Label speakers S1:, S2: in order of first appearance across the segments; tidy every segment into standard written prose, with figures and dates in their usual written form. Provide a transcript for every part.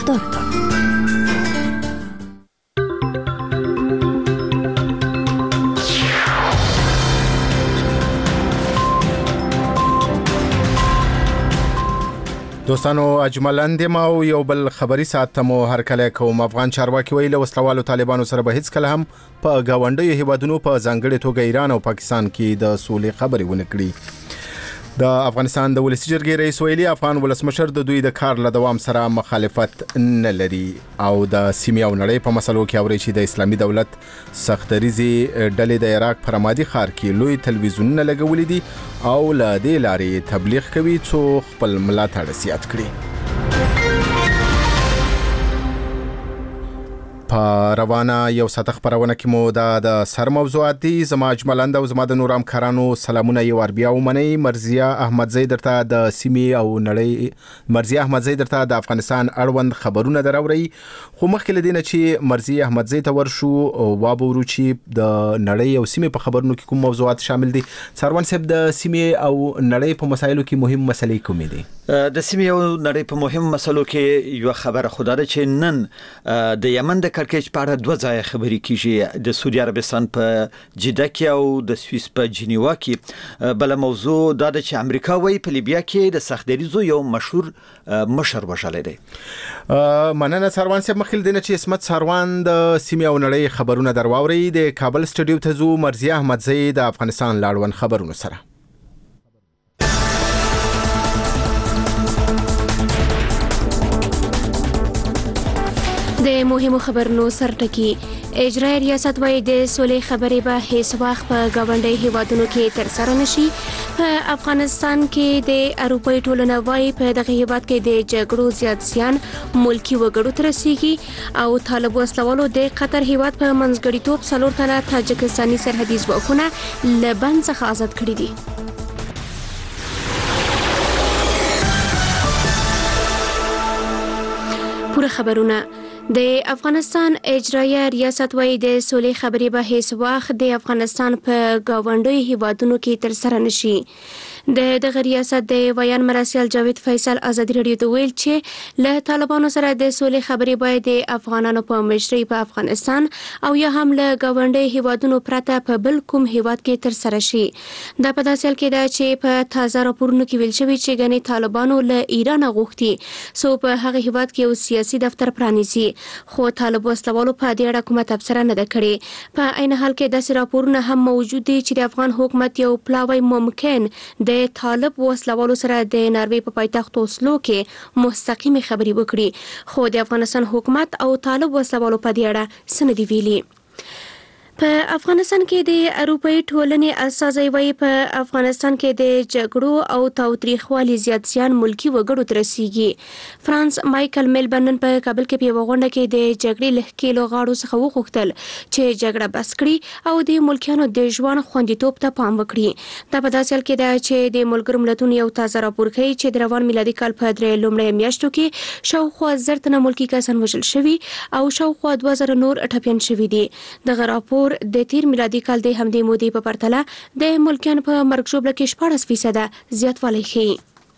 S1: دوستانو اجملاند ما او یو بل خبري ساعت مو هر کله کوم افغان چارواکي ویل وسلوالو طالبانو سره به هیڅ کله هم په گاونډي هیوادونو په ځانګړي توګه ایران او پاکستان کې د سولې خبري ونه کړي. د افغانستان د ولسی جرګې رئیس ویلي افغان ولسمشر د دوی د کار له دوام سره مخالفت نه لري او د سیمې او نړۍ په مسلو کې اوري چې د اسلامي دولت سختریزي ډلې د عراق پر رمادي ښار کې لوی تلویزیونونه لګولې دي او له دې لارې تبلیغ کوي چې خپل ملاتړ زیات کړي. په روانه یو ساعت خبرونه کې مو د سر موضوعات دي. زما اجملاند او زما د نور همکارانو سلامونه یو اربیا ومني. مرزیه احمدزی درته د سیمې او نړۍ مرزیه احمدزی درته د افغانستان اړوند خبرونه دراوړي. خو مخکې لدینه چې مرزیه احمدزی ته ورشو وابورو چې د نړۍ او سیمې په خبرونو کې کوم موضوعات شامل دي. سروان صاحب د سیمې او نړۍ په مسایلو کې مهم مسلې کومې دي؟
S2: د سیمې او نړۍ په مهم مسلو کې یو خبره خو دا ده چې نن د یمن د کړکېچ په اړه دوه ځای خبرې کیږي. د سعودي عربستان په جده کې او د سویس په جنیوا کې. بل موضوع دا ده چې امریکا وايي په لیبیا کې د سختدریزو یو مشهور مشر وژل دی.
S1: مننه سروان صاحب. مخکې دینه چې اسمت سروان د سیمې او نړۍ خبرونه درواوري. د کابل سټډیو ته زو مرزیه احمدزی د افغانستان لاړون خبرونه سره.
S3: د مهمو خبرونو سرټکی اجرایي ریاست وايي د سولې خبرې به هیڅ وخت په گاونډي هیوادونو کې تر سره نشي. په افغانستان کې د اروپאי ټولنه وايي په دغه هیواد کې د جګړو زیات زیان ملکی وګړو ته رسیږي او طالب وسلوالو د قطر هیواد په منځګړیتوب څلور تنه تاجکستاني سرحدي ځواکونه له بند څخه آزاد کړي دي. پوره خبرونه. د افغانستان اجرایي ریاست وايي د سولې خبرې به هیڅ وخت د افغانستان په گاونډي هیوادونو کې تر سره نشي. د دغه ریاست د ویان مراسل جاوید فیصل ازادي رادیو ته ویل چې له طالبانو سره د سولې خبرې باید د افغانانو په مشرۍ په افغانستان او یا هم له گاونډي هیوادونو پرته په بل کوم هیواد کې تر سره شي. دا په داسې حال کې ده چې په تازه راپورونو کې ویل شوی چې غني طالبانو له ایران غوښتي سو په هغه هیواد کې یو سیاسي دفتر پرانیزي. خو طالب وسلوالو په دې اړه کومه تبصره نه ده کړې. په عین حال کې داسې راپورونه هم موجود دي چې د افغان حکومت یو پلاوی ممکن د طالب وسلوالو سره د ناروې په پایتخت اوسلو کې مستقیمه خبري وکړي. خو د افغانستان حکومت او طالب وسلوالو په دې اړه څه نه دی ویلي. په افغانستان کې د اروپאי ټولنې اساسي وايي په افغانستان کې د جګړو او تاوتریخوالي زیات زیان ملکی وګړو ته رسیږي. فرانس مایکل میلبرن په کابل کې په وغونډه کې د جګړې لهکېلو غاړو څخه وغوښتل چې جګړه بس کړي او د ملکیانو د ژوند خوندیتوب ته پام وکړي. دا په داسې حال کې ده چې د ملګرو ملتونو یو تازه راپور ښیي چې د روان میلادي کال په درې لومړۍ میاشتو کې شاوخوا 1000 تنه ملکی کسان وژل شوي او شاوخوا 2000 نور ټپیان شوي دي. دغه راپور د تیر میلادي کال د همدې مودې په پرتله د ملکیانو په مرګ ژوبله کې 14% زیاتوالی ښیي.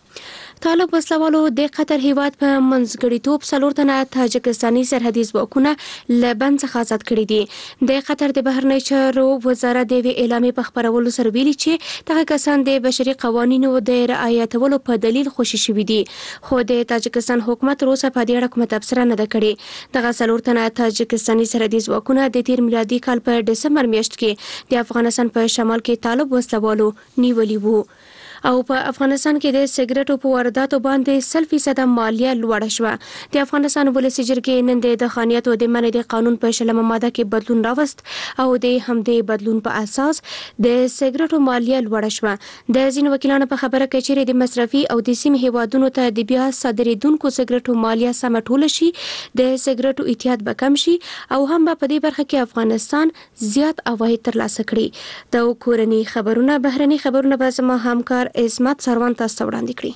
S3: طالب وسلوالو د قطر هیواد په منځګړیتوب څلور تنه تاجکستاني سرحدي ځواکونه له بند څخه آزاد کړي دي. د قطر د بهرنی چارو وزارت د اعلامیې په خبرولو سره ویلي چې دغه کسان د بشري قوانینو د رعایتولو په دلیل خوشي شوي دي. خو د تاجکستان حکومت روسه په دې اړه کومه تبصره نه ده کړې. دغه څلور تنه تاجکستاني سرحدي ځواکونه د تیر میلادي کال په دسمبر میاشت کې د افغانستان په شمال کې طالب وسلوالو نیولي وو. او په افغانستان کې د سیګریټو په وارداتو باندې 100% مالیه لوړه شوه. د افغانستان ولسی جرګې نن د خانیاتو د منع د قانون په 20 ماده کې بدلون راوست او د همدې بدلون په اساس د سیګریټو مالیه لوړه شوه. د ځینو وکیلانو په خبره کې چې د مصرفي او د سیمې هیوادونو ته د بیا صادریدونکو سیګریټو مالیه سمټول شي، د سیګریټو احتیاط به کم شي او هم په دې برخه کې افغانستان زیات عواید ترلاسه کړي. د کورنۍ خبرونه بهرني خبرونه به زما همکار اسمت سروان تاسو وړاندې کړي.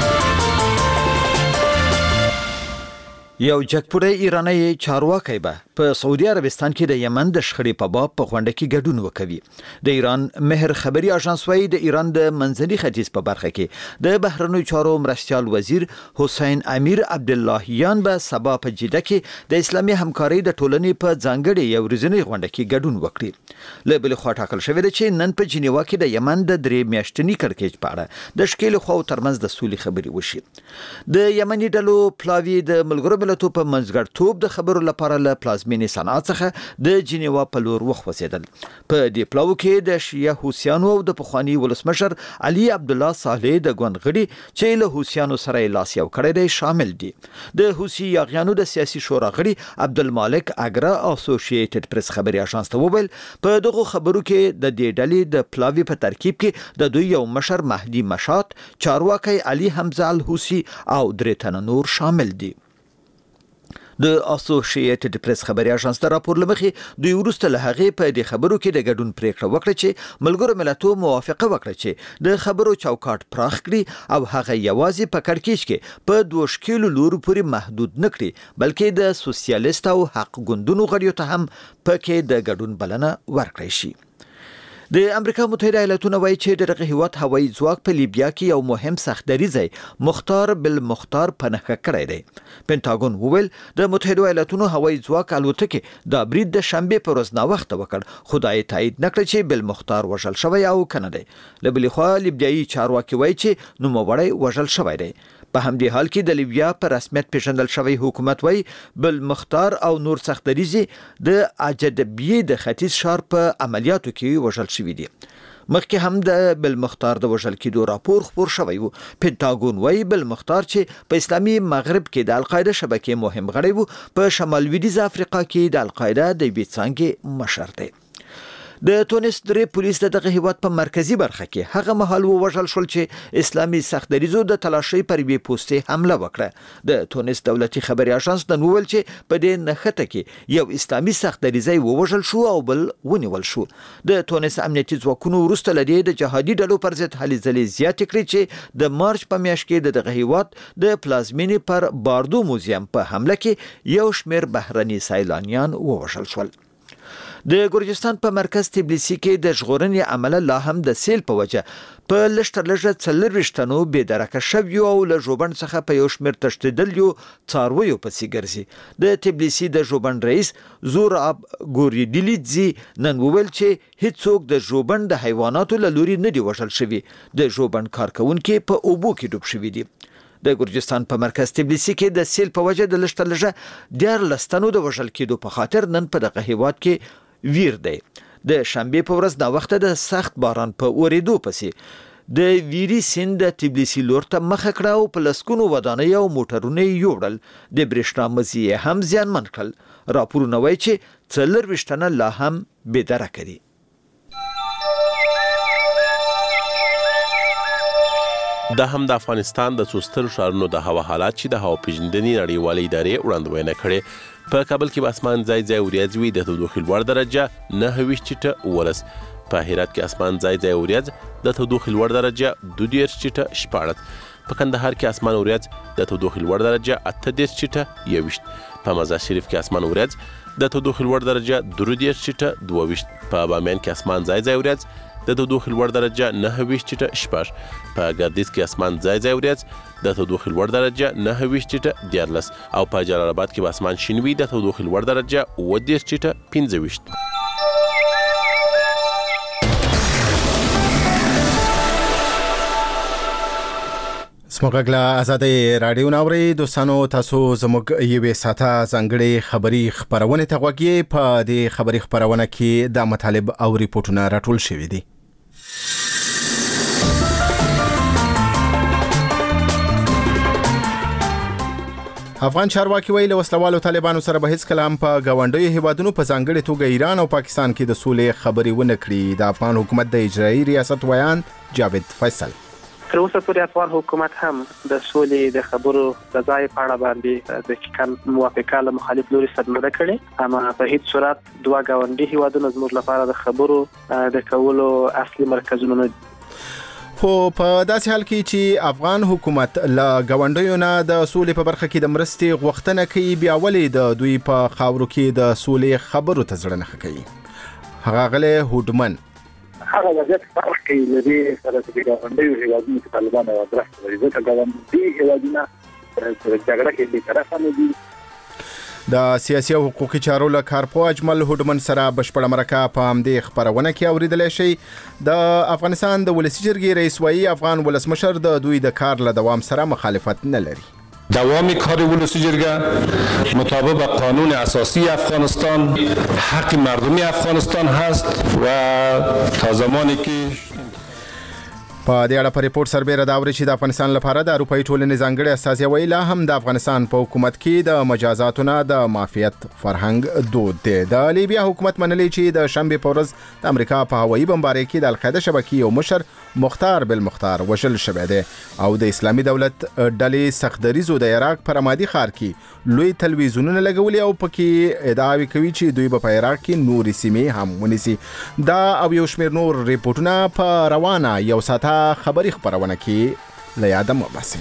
S2: یو جګپوړی ایرانی چارواکی به په سعودي عربستان کې د یمن د شخړې په باب په غونډه کې ګډون وکوي. د ایران مهر خبري اژانس وايي د ایران د منځني ختیځ په برخه کې د بهرنیو چارو مرستیال وزیر حسین امیر عبداللهیان به سبا په جده کې د اسلامي همکارۍ د ټولنې په ځانګړي یو ورځنی غونډه کې ګډون وکړي. له بل خوا ټاکل شوی دی چې نن په جنیوا کې د یمن د 3 میاشتني کړکېچ په اړه د شکیل خو ترمنځ د سولې خبري وشي. د یمني ډلو پلاوی د ملګرو ملتونو په منځګړیتوب د خبرو لپاره له پلازمینې صنعا څخه د جنیوا په لور وخوځېدل. په دې پلاو کې د شیعه حوثیانو او د پخوانی ولسمشر علي عبدالله صالح د ګوند غړي چې له حوثیانو سره لاس یو کړی دی شامل دي. د حوثي یاغیانو د سیاسي شورا غړي عبدالمالک اګرا اسوسییټډ پریس خبري اژانس ته وویل په دغه خبرو کې د دې ډلې د پلاوی په ترکیب کې د دوی یو مشر مهدي مشات، چارواکي علي حمزه الحوثي او درې تنه نور شامل دي. د اسوسییټډ پریس خبري اژانس ته راپور لمخې دوی ورسته له هغه په دې خبرو کې د ګډون پریکړه وکړه چې ملګرو ملتونو موافقه وکړه چې د خبرو چوکاټ پراخ کړي او هغه یوازې په کړکېچ کې په 2 شکیلو لورو پورې محدود نه کړي بلکې د سوسیالیست او حق ګوندونو غړیو ته هم پکې د ګډون بلنه ورکړي شي. د امریکا متحده ایالاتونو وایي چې دغه هیواد هوایي ځواک په لیبیا کې یو مهم سختدریځي مختار بالمختار پنهخه کړی دی. پینټاګون وویل د متحده ایالاتونو هوایي ځواک الوتکې د برید د شنبه په ورځ ناوخته وکړ خدای تایید نکړ چې بالمختار وژل شوی او کنه دی. له بل خوا لیبیایي چارواکي وایي چې نوموړی وژل شوی دی. په همدې حال کې د لیبیا په رسمیت پیژندل شوی حکومت وایي بالمختار او نور سختدریځي د اجدبیه د ختیځ ښار په عملیاتو کې وژل شوی دي. مخکې هم د بالمختار د وژل کېدو راپور خپور شوی و. پینټاګون وایي بالمختار چې په اسلامي مغرب کې د القاعده شبکې مهم غړی و په شمال لویدیځ افریقا کې د القاعده د یوې څانګې مشر دی. د تونس درې پولیس دغه هیواد په مرکزی برخه کې هغه مهال وژل شول چې اسلامي سختدریزو د تلاشي پر بي پوسټه حمله وکړه. د تونس دولتي خبري اژانس د نوول چې په دې نخته کې یو اسلامي سختدریزي وژل شو او بل ونیول شو. د تونس امنیتي ځواکونو وروسته لدی د جهادي ډلو پر ضد هلې ځلې زیات کړې چې د مارچ په میاشت کې دغه هیواد د پلازمینې پر باردو موزیم په حمله کې یو شمېر بهرني سیلانیان وژل شول. د ګورجستان په مرکز تبلیسي کې د ژغورنې عمله لا هم د سیل په وجه په لږ 40 تنو بې درکه شوي او له ژوبڼ څخه په یو شمېر تښتېدلیو څارویو پسې ګرځي. د تبلیسي د ژوبڼ رئیس زوراب ګوریډیلیدزي نن وویل چې هیڅوک د ژوبڼ د حیواناتو له لوري نه دی وژل شوي. د ژوبڼ کارکونکي په اوبو کې ډوب شوي دي. د ګورجستان په مرکز تبلیسي کې د سیل په وجه د لږ 14 تنو د وژل کېدو په خاطر نن په دغه هیواد کې ویر دی. د شنبه په ورځ دا وخت د سخت باران په اوریدو پسې د ویری سیند د تبلیسي لور ته مخه کړه او په لسکونو ودانۍ او موټرونه یوړل. د برېښنا مزي هم زیانمن کړل. راپورونه وایي چې 40 تنه لا هم بې درکه دي.
S4: دا هم د افغانستان د څو سترو ښارونو د هوا حالات چې د هوا پیژندنې نړیوالې ادارې وړاندوینه کړې. په کابل کې به اسمان ځای ځای وریځ وي، د تودوخې لوړ درجه 29 چټه 19. په هرات کې اسمان ځای ځای وریځ، د تودوخې لوړ درجه 22 چټه 14. په کندهار کې اسمان وریځ، د تودوخې لوړ درجه 28 چټه 21. په مزار شریف کې اسمان وریځ، د تودوخې لوړ درجه 23 چټه 22. په بامیان کې اسمان ځای ځای وریځ، د تودوخې لوړ درجه 29 چټه 14. په ګردیز کې اسمان ځای ځای وریځ، د تودوخې لوړ درجه 29 چټه 14. او په جلال آباد کې به اسمان شین وي، د تودوخې لوړ درجه 30 چټه 15.
S1: سمګلا آزادې رادیو ناوري دوستانو، تاسو زموږ یوې ساته ځانګړې خبري خبرونه ته غوږی. په دې خبري خبرونه کې د مطالب او ریپورتونه راټول شوي دي. افغان چارواکي ویل وسلوالو طالبانو سره به هیڅ کلام په گاونډیو هیوادونو په ځانګړي توګه ایران او پاکستان کې د سولې خبري ونه کړي. د افغان حکومت د اجرایي ریاست ویان جاوید فیصل
S5: تر اوسه پورې افغان حکومت هم د سولې د خبرو د ځای په اړه باندې د چکن موافقه له مخالف لوري سره نه کړي، اما په هیڅ صورت دوه گاونډي هیوادونو زموږ لپاره د خبرو د کولو اصلي مرکزونه نه.
S1: خو په داسې حال کې چې افغان حکومت له ګاونډیو نه د سولې په برخه کې د مرستې غوښتنه کوي، بیا ولې د دوی په خاورو کې د سولې خبرو ته زړه نه ښه کوي؟ ښاغلی هوډمن
S6: هغه وضعیت فرق کوي له دې سره چې ګاونډیو هېوادونو کې طالبان او درست لري، ځکه ګاونډي هېوادونه جګړه کې بېطرفه نه دي.
S1: د سیاسي او حقوقي چارو له کارپو اجمل هوډمن سره بشپړه مرکه په همدې خبرونه کې اوریدلی شئ. د افغانستان د ولسي جرګې رئیس وایي افغان ولسمشر د دوی د کار له دوام سره مخالفت نه لري.
S7: دوام کار ولسی جرگه مطابق با قانون اساسی افغانستان حق مردمی افغانستان هست و تا زمانی که
S1: په دې اړه په ریپورت سربېره دا اوري چې د افغانستان لپاره د اروپایي ټولنې ځانګړي استازی وایي لا هم د افغانستان په حکومت کې د مجازاتو نه د معافیت فرهنګ دود دی. د لیبیا حکومت منلی چې د شنبې په ورځ د امریکا په هوایي بمبارۍ کې د القاعده شبکې یو مشر مختار بالمختار وژل شوی دی او د اسلامي دولت ډلې سختدریزو د عراق په رمادي ښار کې لوی تلویزیونونه لګولي او پکې ادعاوې کوي چې دوی به په عراق کې نورې سیمې هم ونیسي. دا او یو شمېر نور ریپورټونه په روانه یو ساعته خبري خبرونه کې له یاده مباسي.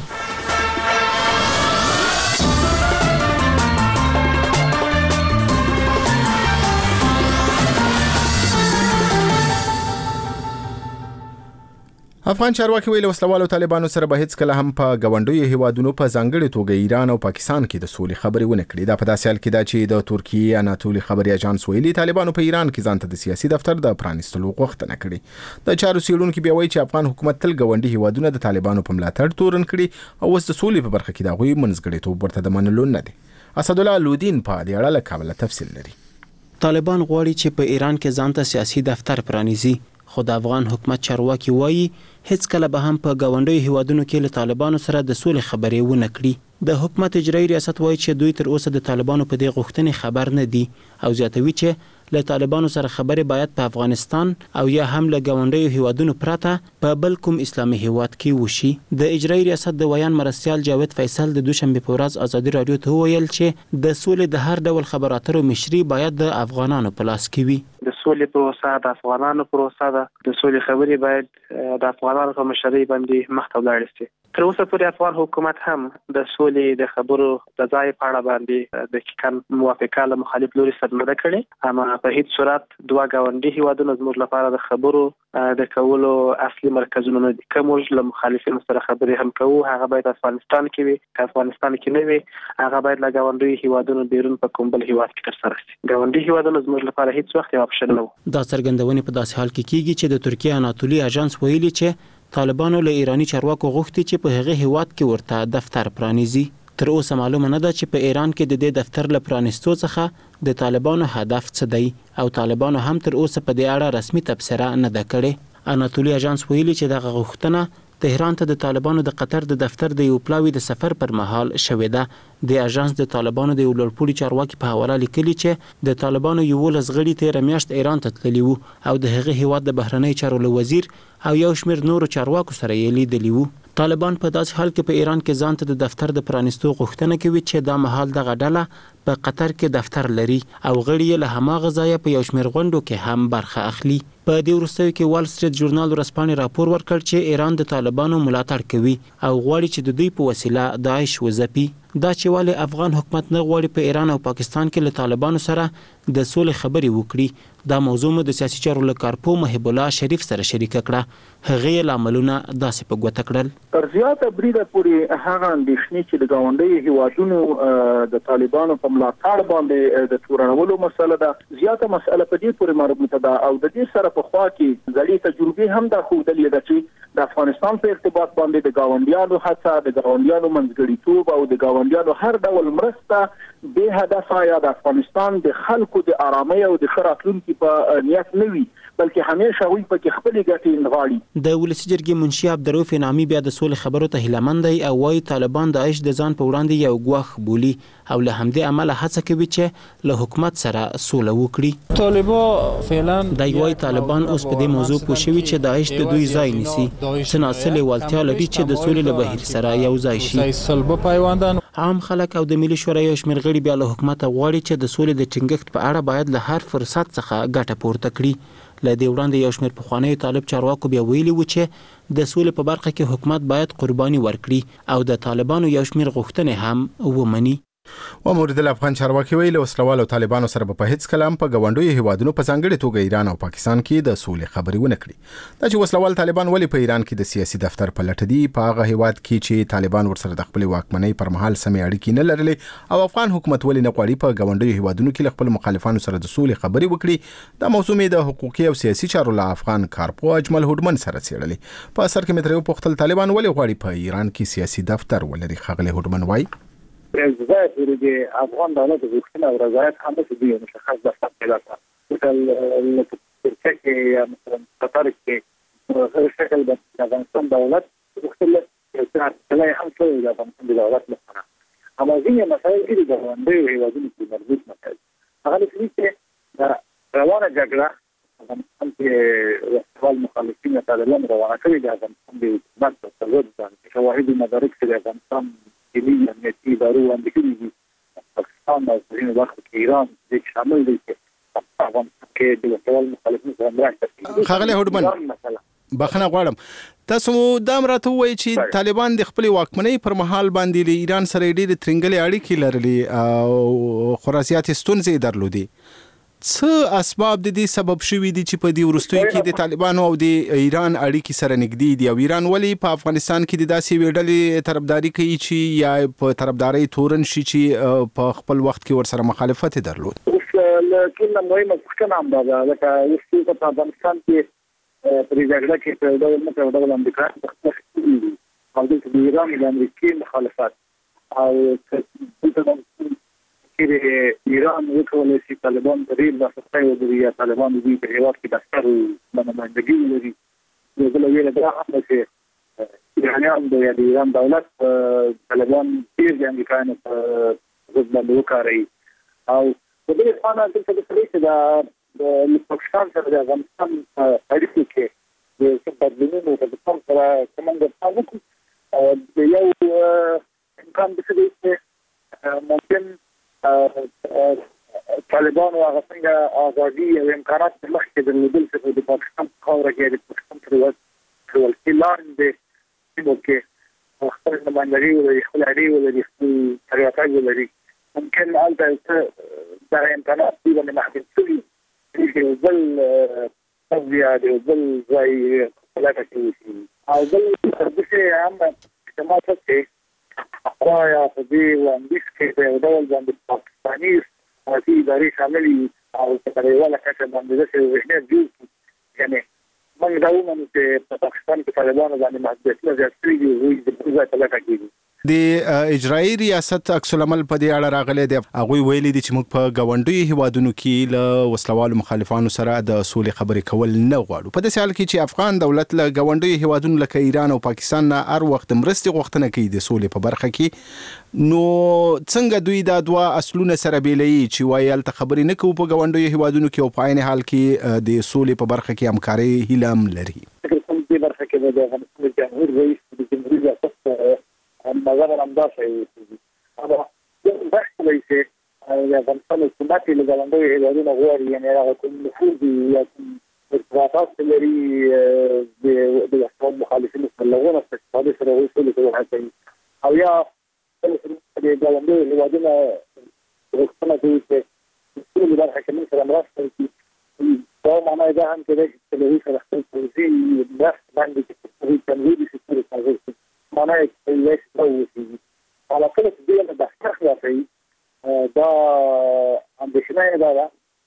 S1: افغان چارواکي ویلي وسلوالو طالبانو سره به هیڅ کله هم په ګاونډیو هیوادونو په ځانګړي توګه ایران او پاکستان کې د سولې خبرې ونه کړي. دا په داسې حال کې ده چې د ترکیې اناتولي خبري اژانس ویلي طالبانو په ایران کې ځانته د سیاسي دفتر د پرانیستلو غوښتنه کړې. د چارو څېړونکي بیا وایي چې افغان حکومت تل ګاونډي هیوادونه د طالبانو په ملاتړ تورن کړي او اوس د سولې په برخه کې د هغوی منځګړیتوب ورته د منلو نه دی. اسدالله لودین په دې اړه له کابله تفصیل لري.
S8: طالبان غواړي چې په ایران کې ځانته سیاسي دفتر پرانیزي، خو د افغان حکومت چارواکي وایي هیڅ کله به هم په ګاونډیو هیوادونو کې له طالبانو سره د سولې خبرې ونه کړي. د حکومت اجرایي ریاست وایي چې دوی تر اوسه د طالبانو په دې غوښتنې خبر نه دي او زیاتوي چې له طالبانو سره خبرې باید په افغانستان او یا هم له ګاونډیو هیوادونو پرته په بل کوم اسلامي هیواد کې وشي. د اجرایي ریاست د ویان مرستیال جاوید فیصل د دوشنبه په ورځ ازادي رادیو ته ویل چې د سولې د هر ډول خبرو اترو مشري باید د افغانانو په لاس کې وي.
S5: د سولې پروسه د افغانانو پروسه ده. د سولې خبرې باید د افغانانو په مشرۍ باندې مخ ته ولاړ شي. تر اوسه پورې افغان حکومت هم د سولې د خبرو د ځای په اړه باندې دقیقاً موافقه له مخالف لوري سره نه کړې، اما په هیڅ صورت دوه ګاونډي هیوادونو زموږ لپاره د خبرو د کولو اصلي مرکزونه نه دي. که موږ له مخالفینو سره خبرې هم کوو هغه باید افغانستان کې وي، که افغانستان کې نه وي هغه باید له ګاونډي هیوادونو بیرون په کوم بل هیواد کې ترسره شي. ګاونډي هیوادونو زموږ لپاره هیڅ وخت یو اپشن نه و.
S8: دا څرګندونې په داسې حال کې کیږي چې د ترکیې اناتولي اژانس ویلي چې طالبانو له ایرانی چارواکو غوښتي چې په هغه هیواد کې ورته دفتر پرانیزي. تر اوسه معلومه نه ده چې په ایران کې د دې دفتر له پرانیستو څخه د طالبانو هدف څه دی او طالبانو هم تر اوسه په دې اړه رسمي تبصره نه ده کړې. اناتولي اژانس ویلي چې دغه غوښتنه تهران ته د طالبانو د قطر د دفتر د یو پلاوي د سفر پر مهال شوې ده. د اژانس د طالبانو د یو لوړپوړي چارواکي په حواله لیکلي چې د طالبانو 11 غړي تېره میاشت ایران ته تللي وو او د هغه هیواد د بهرنی چارو له وزیر او یو شمېر نورو چارواکو سره یې لیدلي وو. طالبان په داسې حال کې په ایران کې ځانته د دفتر د پرانیستو غوښتنه کوي چې دا مهال دغه ډله په قطر کې دفتر لري او غړي یې له هماغه ځایه په یو شمېر غونډو کې هم برخه اخلي. په دې وروستیو کې وال سټریټ ژورنال ورځپاڼې راپور ورکړ چې ایران د طالبانو ملاتړ کوي او غواړي چې د دوی په وسیله داعش وځپي. دا چې ولې افغان حکومت نه غواړي په ایران او پاکستان کې له طالبانو سره د سولې خبرې وکړي، دا موضوع مو د سیاسي چارو له کارپو محب الله شریف سره شریکه کړه. هغه یې لاملونه داسې په ګوته کړل.
S6: تر زیاته بریده پورې هغه اندېښنې چې د ګاونډیو هیوادونو د طالبانو په ملاتړ باندې د تورنولو مسله ده، زیاته مسله په دې پورې مربوطه ده او د دې سره په خوا کې ځلې تجربې هم دا ښودلې ده چې د افغانستان په ارتباط باندې د ګاونډیانو هڅه، د ګاونډیانو منځګړیتوب او د ګاونډیانو هر ډول مرسته به هدفه یا د افغانستان د خلکو د آرامۍ او د ښه راتلونکي په نیت نه وي، بلکې همیشه وي پکې خپلې ګټې نغاړي.
S8: د ولسي جرګې منشي عبدالرؤف انعامي بیا د سولې خبرو ته هیلهمند دی او وایي طالبان داعش د ځان په وړاندې یو ګواښ بولي او له همدې امله هڅه کوي چې له حکومت سره سوله وکړي.
S9: طالبان فعلا
S8: دی وایي طالبان اوس په دې موضوع پوه شوي چې داعش د دوی ځای نیسي، څه ناڅه لیوالتیا لري چې د سولې له بهیر سره یو ځای شي. عام خلک او د ملي شورا یو شمېر غړي بیا له حکومت غواړي چې د سولې د ټینګښت په اړه باید له هر فرصت څخه ګټه پورته کړي. له دې وړاندې یو شمېر پخوانیو طالب چارواکو بیا ویلي و چې د سولې په برخه کې حکومت باید قرباني ورکړي او د طالبانو یو شمېر غوښتنې هم ومني.
S1: مورد افغان چارواکي ویل وسلوالو طالبانو سره په هیڅ کلام په غونډوي هیوادونو په ځانګړي توګه ایران او پاکستان کې د سولې خبرې ونه کړي. دا چې وسلوال طالبان ولې په ایران کې د سیاسي دفتر په لټه دي، په هغه هیواد کې چې طالبان ورسره د خپل واکمنۍ پر مهال سمې اړیکې نه لرلې او افغان حکومت ولې نه غواړي په غونډوي هیوادونو کې خپل مخالفانو سره د سولې خبرې وکړي. دا موضوع د حقوقي او سیاسي چارو له افغان کارپو اجمل هډمن سره څېړلې. په اثر کې متریو پختل طالبان ولې غواړي په ایران کې سیاسي دفتر ولري. خغله هډمن وایي
S6: رضایت ورته افغان دولت غوښتنه او رضایت هم د دې مشخص دفتر پیدا کړ. مثلا ترکیه کې مثلا قطر کې هر شکل د افغانستان دولت غوښتل چې هم څه د افغانستان دولت لپاره اما ځینې مسایل چې د باندې هیوادونو کې مربوط مسایل هغه چې روانه جګړه افغانستان کې وسوال مخالفین طالبان روانه کړې د افغانستان د حکومت په ضد باندې شواهد مدارک چې د افغانستان ملي امنیتي ادارو باندې کېږي پاکستان او ځینې برخو کې ایران د شامل دي چې افغانستان کې د وسوال مخالفین سره مرسته کوي.
S1: خغله هډمن بخنه غواړم تاسو دا راته وایي چې طالبان د خپل واکمنۍ پر مهال باندې له ایران سره ډېرې ترنګلې اړیکې لرلې او خراسيات ستونزې درلودي. څه اسباب د دې سبب شوي دي چې په دې وروستیو کې د طالبانو او د ایران اړیکې سره نږدې دي او ایران ولی په افغانستان کې د داسې ویډلې طرفداري کوي چې یا په طرفداري تورن شي چې په خپل وخت کې ورسره مخالفت درلود؟
S6: لکه مهمه څه هم ده لکه یو په افغانستان کې په جګړه کې په ډول امریکا او د ایران د امریکای مخالفت او کې ایران وکولای شي طالبان د ریل واسطه او د طالبان د دې په هیواد کې دفتر نمائندګي لري. یو بل ویل دا هم چې ایرانیان د ایران دولت طالبان ډیر د امریکایانو په ضد باندې وکړي او د دې څخه د څه چې د پاکستان سره د افغانستان اړیکې کې د څه بدلونونو په تاسو سره کومه تاسو د یو امکان د څه ممکن طالبان او هغه څنګه ازادي او امکانات د مخکې د لیدل څخه د پاکستان خاوره کې د پاکستان پر ولکې لاندې چې خپل نمائندګي ولري خپل اړیکې ولري خپل طریقې ولري ممکن البته دا امکانات دي باندې محدود شوي چې بل تبعیض او بل ځای خپل کوي او بل څه هم احتمال شته اقوایا په دې وړاندیز کې د ډول باندې پاکستاني سیاسي ادارې شاملي او په نړیواله کچه باندې د ذهنیت جوړ یعنی موږ دا ومنو چې په پاکستان کې طالبانو باندې محدودیتونه زیات شوي دي او د پروژه په لټه کې دي.
S1: د اجرایي ریاست عکس العمل په دې اړه راغلی دی. هغوی ویلي دي چې موږ په غونډوي هیوادونو کې له وسلوالو مخالفانو سره د سولې خبرې کول نه غواړو. په داسې حال کې چې افغان دولت له غونډوي هیوادونو لکه ایران او پاکستان نه هر وخت مرستې غوښتنه کوي د سولې په برخه کې، نو څنګه دوی دا دوه اصلونه سره بیلوي چې وایي هلته خبرې نه کوو په غونډوي هیوادونو کې او په عین حال کې د سولې په برخه کې همکارۍ هیله هم لري؟
S6: په برخه کې د افغانستان جمهور رئیس د جمهوریت ریاست نظر انداز کوي اما بحث ليس افغانستان حکومت له غونډوي هیوادونو غواړي یعنی هغه کوم نفوذ یا ارتباطات لري د افغان مخالفینو سره لغونه استفاده سره وصول کوي او یا د غونډوي هیوادونو غوښتنه کوي چې ټول برخه کې سره مرسته کوي دا معنی ده هم چې د سره خپل توزیع بحث باندې چې تنویدي سیستم څنګه معنی ليش توسي على كل دول بحثنا في دا اندشنه دا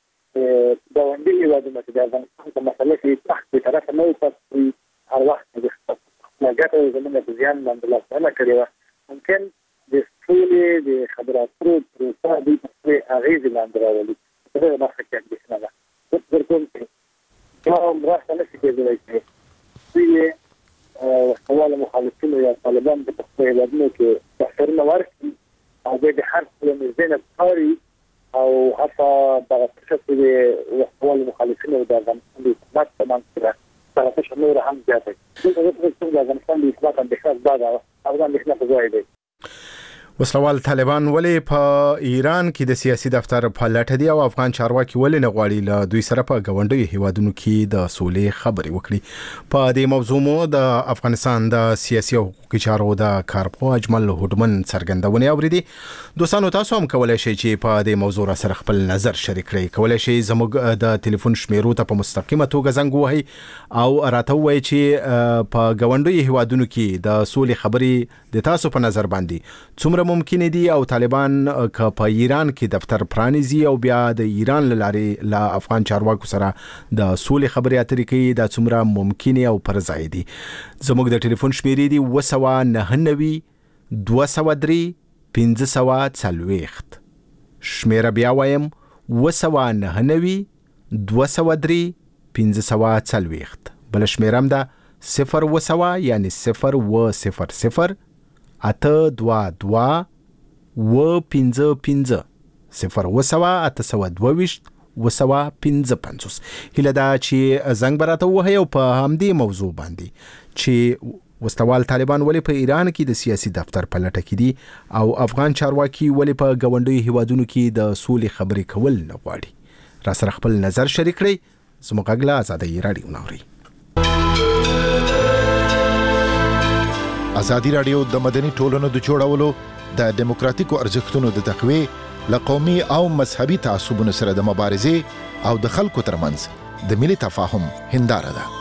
S6: غونډي هیوادونو چې د افغانستان په مسله کې تحت طرف نه وي هر وخت د لګټو زمونږ په ځان باندې لاسنه کړی ممکن د ټولې د خبراتو پروسه د اغیز لاندې راولي دا نه ښه کېږي نه دا کوم چې کوم راځي نه کېږي چې وسوال مخالفین یا طالبان په خپل هیوادونو کې تحریرونه ورکړي او د هر څه مزینه کاری او حتی د شخصي وسوال مخالفین او د افغانستان د حکومت په منځ کې تاسو نور هم زیاتې د افغانستان د حکومت د خاص بعد افغان د خپل ځای دی.
S1: وسلوال طالبان ولې په ایران کې د سیاسي دفتر په لټه دي او افغان چارواکي ولې نه غواړي له دوی سره په غونډیو هیوادونو کې د سولې خبرې وکړي. په دې موضوع مو د افغانستان د سیاسي او حقوقي چارو د کارپو اجمل هډمن څرګندونه اوریدي. دوستانو تاسو هم کولای شئ چې په دې موضوع سره خپل نظر شریک کړئ. کولای شئ زموږ د ټلیفون شمیرو ته په مستقیمه توګه زنګ ووهئ او راته ووایئ چې په غونډیو هیوادونو کې د سولې خبرې د تاسو په نظر باندې څومره ممکن دي او طالبان که په ایران کې دفتر پرانیزي او بیا د ایران لارې لا افغان چارواکو سره د سولې خبرې اترې کوي دا څومره ممکن او پر ځای دي. زموږ د ټلیفون شمیرې دي 299 203 1540. شمیره بیا وایم 299 203 1540. بل شمیرم ده 0 یعنی 0 اته 2 و 55 0 822 هله دا چې زنګ براته وهي او په همدې موضوع باندې چې وسلوال طالبان ولې په ایران کې د سیاسي دفتر په لټه کې دي او افغان چارواکي ولې په غونډیو هیوادونو کې د سولې خبرې کول نه غواړي. را سره خپل نظر شریک کړئ. زموږ غږ له آزادۍ رادیو نوري.
S9: ازادي رادیو د مدني ټولنو د جوړولو د دیموکراتیکو ارزښتونو د تقویې لقومي او مذهبي تعصبونو سره د مبارزې او د خلکو ترمنځ د ملي تفاهم هنداره ده.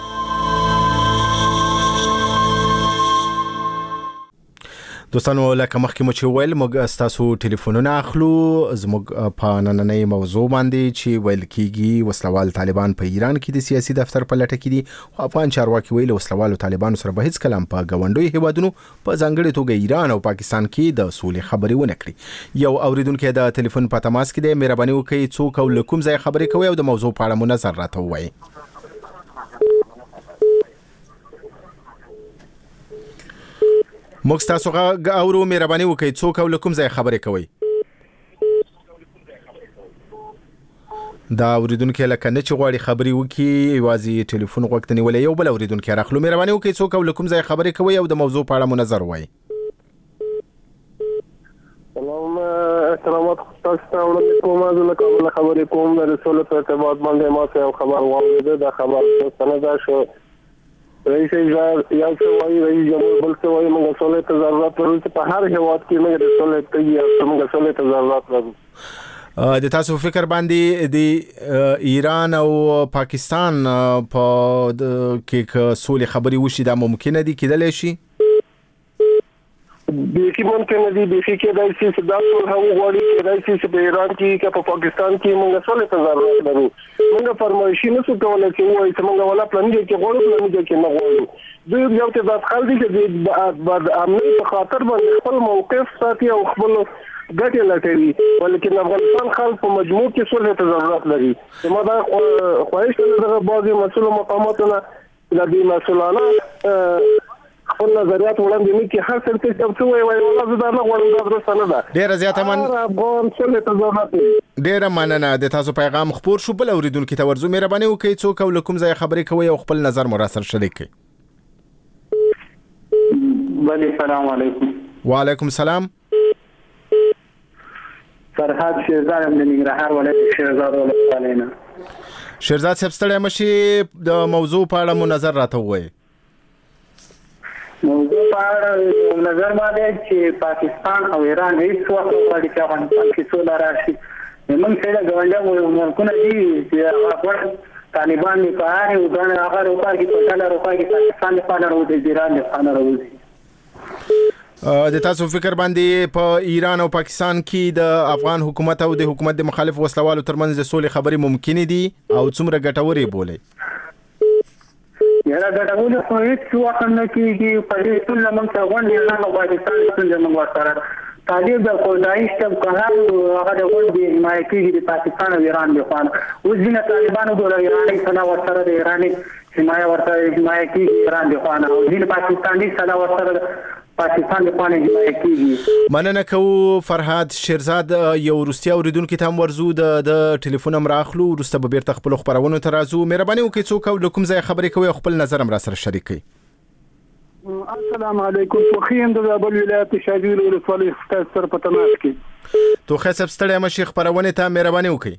S1: دوستانو لکه مخکې مو چې ویل موږ تاسو ټلیفونونه اخلو زموږ په نننۍ موضوع باندې چې ویل کیږي وسلوال طالبان په ایران کې د سیاسي دفتر په لټه کې دي خو افغان چارواکي ویل وسلوالو طالبانو سره به هیڅ کلام په غونډیو هیوادونو په ځانګړي توګه ایران او پاکستان کې د سولې خبرې ونه کړي. یو اوریدونکو د ټلیفون په تماس کې دی. مهرباني وکړئ څوک او کوم ځای خبرې کوي او د موضوع په اړه مو نظر راته ووایئ. موږ تاسو غږ اورو. مهرباني وکړئ څوک او کوم ځای خبرې کوي. دا اوریدونکو لکه نه چې غواړي خبرې وکړي یوازې ټلیفون غوږ ته نیولې. یو بل اوریدونکو راخلو. مهرباني وکړئ څوک او کوم ځای خبرې کوي او د موضوع په اړه مو نظر ووایئ.
S10: سلامات تاسو ته وړاندې کوم د کابل خبرې کوم د رسول په ارتباط باندې ما څه خبر واورید. دا خبر څنګه شو رئیس یا څوای رئیس جمهور بل څوای موږ سولې ته ضرورت لرو چې په هر هیواد کې موږ د سولې ته موږ سولې ته ضرورت لرو.
S1: د تاسو فکر باندې د ایران او پاکستان په کې سولې خبرې وشي دا ممکن دي کېدلی شي؟
S10: بیخي ممکن دي. بیخي کېدای شي چې دا ټول هغه غواړي کېدای شي چې په ایران کې که په پاکستان کې موږ سولې ته ضرورت لرو. موږ فرمایشي نشو کولی چې ووایو چې موږ ولا پلاني کې غواړو پلاني کې نه غواړو. دوی یو ته د خپل دي چې د امنیت په خاطر باندې خپل موقف ساتي او خپل ګټې لټوي ولیکن افغانستان خلک په مجموع کې سولې ته ضرورت لري. ما دا خواهش کوم د بعضي مسؤل مقاماتو نه د مسؤلانه خپل نظریات وړاندې نه کی هر څه چې څه وایي والله زه دا نه غواړم دا درسته نه ده.
S1: ډیره زیاته
S10: افغان سولې ته ضرورت لري.
S1: ډیره مننه. د تاسو پیغام خپور شو. بل اوریدونکو ته ورزو. مهرباني وکړئ څوک او کوم ځای خبرې کوي او خپل نظر مو را سره شریک کړئ.
S10: بله السلام علیکم.
S1: وعلیکم السلام.
S10: فرحات شیرزاد د ننګرهار ولایت شیرزاد ولسوالۍ نه.
S1: شیرزاد صاحب ستړی مشي د موضوع په اړه مو نظر راته ووایئ.
S10: موضوع په اړه نظر باندې چې پاکستان او ایران هیڅ وخت غواړي چې افغانستان کې سوله راشي. موږ سره ګاونډیان ملکونه دي چې هغه طالبان نه کار او غواړي هغه روپا کې په ډالر روپا کې پاکستان په اړه وځي ایران په اړه وځي.
S1: د تاسو فکر باندې په ایران او پاکستان کې د افغان حکومت او د حکومت د مخالف وسلوالو ترمنځ د سولې خبرې ممکن دي او څومره ګټورې بولي؟
S10: یاره ګټورې خو هیڅ وخت نه کېږي. په دې ټول موږ ته غونډې ایران او پاکستان څنګه موږ سره طالب د کودایي شتب کهال هغه د غونډې حمایت کوي د پاکستان او ایران د خوان. اوس ځینې طالبانو د ایراني سنا ورسره د ایراني حمایت کوي ایران د خوان او ځینې پاکستاني سنا ورسره پاکستان د خوان حمایت کوي.
S1: مننه کوو فرهاد شیرزاد. یو روسیا اوریدونکو ته هم ورزو د ټلیفون هم راخلو وروسته به بیرته خپل خبرونو ته راځو. مهرباني وکړئ څوک او کوم ځای خبرې کوي او خپل نظر هم را سره شریک کړئ.
S10: السلام علیکم. خوښیم د زابل ولایت شاجوی ولسوالۍ سره په تماس کې.
S1: توخه صاحب ستړی مشي خبرونه ته مهرباني وکړئ.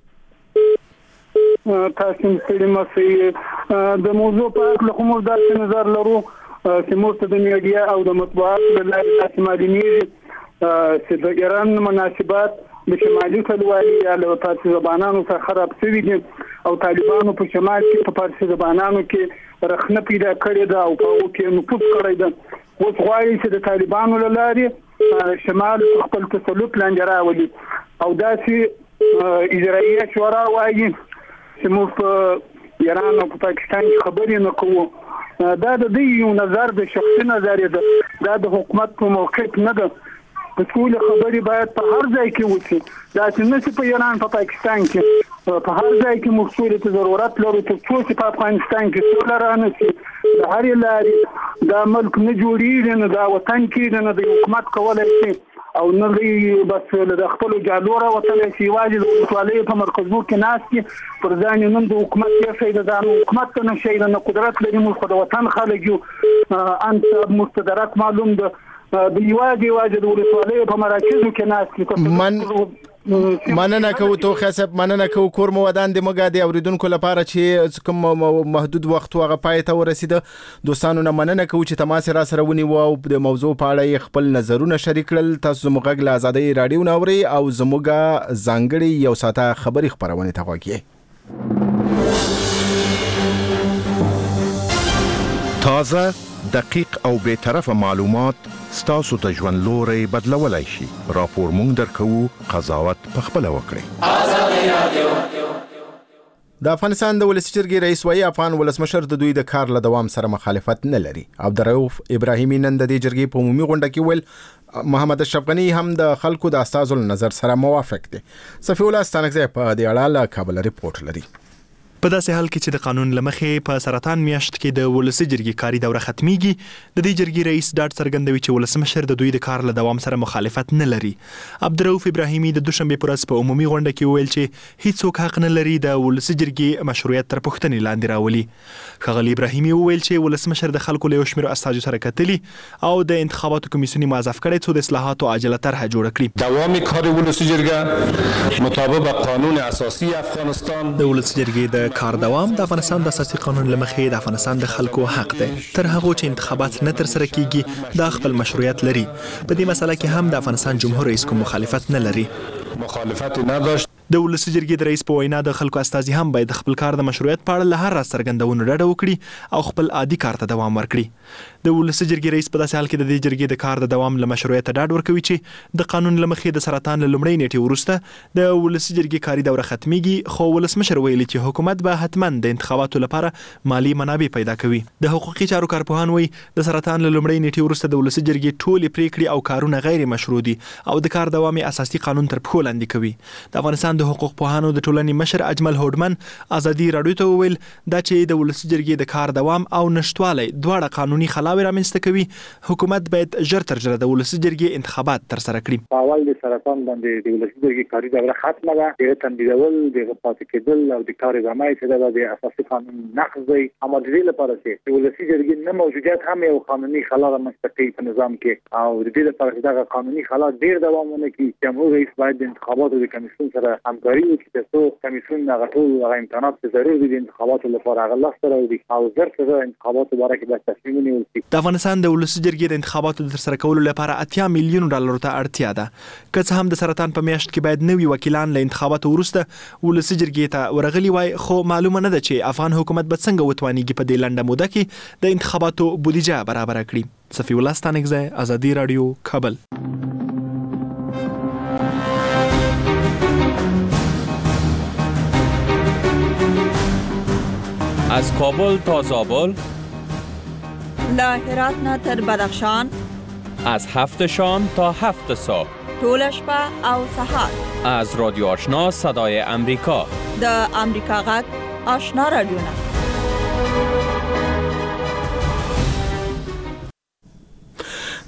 S10: تاسو ستړي مشي د موضوع په اړه کوم ځای نظر لرو چې موږ د میډیا او د مطبوعات د لارې تاسو معلومیږي چې د ایران مناسبات د شمالي فلوالي یا له فارسي زبانانو سره خراب شوي دي او طالبانو په شمال کې په فارسي زبانانو کې رخنه پیدا کړې ده او په هغو کې نفوذ کړی ده. اوس غواړي چې د طالبانو له لارې شمال خپل تسلط لاندې راولي او داسې اجرائیه شورا وایي چې موږ په ایران او په پاکستان کې خبرې نه کوو. دا د دوی یو نظر د شخصي نظر دی، دا د حکومت په موقف نه ده. د ټول خبرې باید په هر ځای کې وشي، دا چې نه په ایران په پاکستان کې په هر ځای کې موږ سولې ته ضرورت لرو تر څو چې په افغانستان کې سوله رانشي. د هرې لارې دا ملک نه جوړیږي، نه دا وطن کېږي، نه د حکومت کولی شي او نه دوی بس د خپلو جالو راوتلی شي. یوازې د ولسوالیو په مرکزونو کې ناست دي، پر ځان یې نن د حکومت یې د ځان حکومت ته نه شي، نه قدرت لري. موږ خو د وطن خلک یو، انت مستدرک معلوم ده. د یوازې د ولسوالیو په مراکزو کې ناست دي.
S1: مننه کوو توخه صاحب، مننه کوو. کور مو ودان د مګا د اوریدونکو لپاره چې کوم محدود وخت هغه پای ته ورسیده. دوستانو نه مننه کوو چې تماس را سره ونیو او د موضوع په اړه خپل نظرونه شریک کړل. تاسو زموږ له آزادۍ رادیو نوري او زموږ ځانګړي یو ساعته خبري خبرونه ته غوږی.
S9: تازه، دقیق او بے طرفه معلومات ستاسو ته ژوند لوري بدلولای شي. راپور مونږ درکو، قضاوت په خپل وکړئ. آزادۍ رادیو. د افغانستان د ولسی جرګې رئیس وایي افغان ولسمشر د دوی د کار له دوام سره مخالفت نه لري. عبدالرؤف ابراهیمي نن د دې جرګې په عمومي غونډه کې ویل محمد اشرف غنی هم د خلکو د استازو نظر سره موافق دي. صفی الله ستانکزی په دې اړه له کابل ریپورت لري.
S11: په داسې حال کې چې د قانون لمخې په سرطان میاشت کې د ولسی جرګې کاري دوره ختميږي، د دې جرګې رئیس ډاډ څرګندوي چې ولسمشر د دوی د کار له دوام سره مخالفت نه لري. عبدالرؤف ابراهیمي د دوشنبه پر ورځ په عمومي غونډه کې ویل چې هیڅوک حق نه لري د ولسی جرګې مشروعیت تر پوښتنې لاندې راولي. ښاغلي ابراهیمي ویل چې ولسمشر د خلکو له شمیرو استازو سره کتلي او د انتخاباتو کمیسیون موظف کړي څو د اصلاحاتو عاجله طرح جوړ کړي.
S7: دوام کار ولسی جرګه مطابق قانون اساسی افغانستان،
S11: د ولسی جرګې د کار دوام د افغانستان د اساسي قانون لمخې د افغانستان د خلکو حق دی. تر هغه چې انتخابات نه تر سره کیږي دا خپل مشروعیت لري. په دې مسله کې هم د افغانستان جمهور رئیس کوم مخالفت نه لري.
S7: مخالفت نه داشت.
S11: د ولسی جرګې د رئیس په وینا د خلکو استازي هم باید خپل کار د مشروعیت په اړه له هر راز څرګندونو ډډه وکړي او خپل عادي کار ته دوام ورکړي. د ولسی جرګې رئیس په داسې حال کې د دې جرګې د کار د دوام له مشروعیت ډاډ ورکوي چې د قانون لمخې د سرطان له لومړۍ نیټې وروسته د ولسی جرګې کاري دوره ختميږي، خو ولسمشر ویلي چې حکومت به حتما د انتخاباتو لپاره مالی منابع پیدا کوي. د حقوقي چارو کارپوهان وایي د سرطان له لومړۍ نیټې وروسته د ولسی جرګې ټولې پریکړې او کارونه غیر مشروع دي او د کار دوام اساسي قانون تر پښو لاندې کوي. د افغانستان د حقوق پوهانو د ټولنې مشر اجمل هوډمن ازادي رادیو ته وویل دا چې د ولسی جرګې د کار دوام او نشټوالی دواړه قانوني خلاوې رامنځته کوي. حکومت باید ژر تر ژره د ولسی جرګې انتخابات تر سره کړي.
S6: اول د سرطان باندې د ولسی جرګې کاري دوره ختمه ده، د تنبیهول د پاتې کېدل او د کار ادامه چې د اساسي قانون نقض دی. اما د دې لپاره چې ولسی جرګې نه موجودیت هم یو قانوني خلا رامنځته کوي په نظام کې او د دې لپاره چې دا قانوني خلا ډیر دوام ونه کوي. جمهور رئیس باید د انتخاباتو د کمیسیون سره همکاري وکړي ترڅو کمیسیون هغه ټول امکانات چې ضروري دي د انتخاباتو لپاره هغه لاسته راوړي او زر تر انتخاباتو باره کې باید تصمیم ونیول شي.
S11: د افغانستان د ولسی جرګې د انتخاباتو د ترسره کولو لپاره 80 میلیون ډالر ته اړتیا ده. که څه هم د سرطان په میاشت کې باید نوي وکیلان له انتخاباتو وروسته ولسی جرګې ته ورغلي وای، خو معلومه نه ده چې افغان حکومت به څنګه وتوانیږي په دې لنډه موده کې د انتخاباتو بودیجه برابر کړي. صفی الله ستانکزی، آزادی رادیو، کابل.
S12: از کابل تا زابل،
S13: له هرات نه تر بدخشان،
S12: از 7 شام تا 7 صبح،
S13: ټول شپه او سهار،
S12: از رادیو آشنا صدای امریکا،
S13: د امریکا غږ آشنا رادیو نه.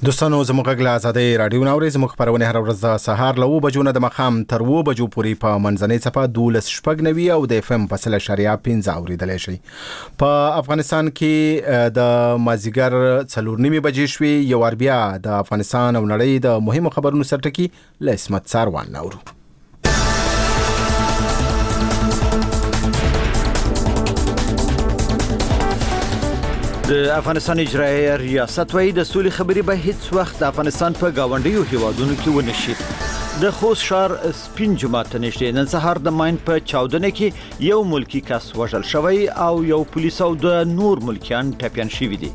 S1: دوستانو زموږ غږ له آزادۍ رادیو ناوري زموږ خبرونه هر ورځ د سهار له 9 بجو نه د مخام تر 2 بجو پورې په منځنۍ صفه 12.9 او د FM په 3.5 اوریدلای شي. په افغانستان کې د مازیګر 4:30 بجې شوي یو بیا د افغانستان او نړۍ د مهمو خبرونو سرټکی له اسمت ساروان نورو.
S2: د افغانستان اجرایه ریاست وايي د سولې خبرې به هیڅ وخت د افغانستان په گاونډیو هیوادونو کې ونه شي. د خوست ښار سپین جومات نږدې نن سهار د ماین په چاودنه کې یو ملکی کس وژل شوی او یو پولیس او د نور ملکیان ټپیان شوي دي.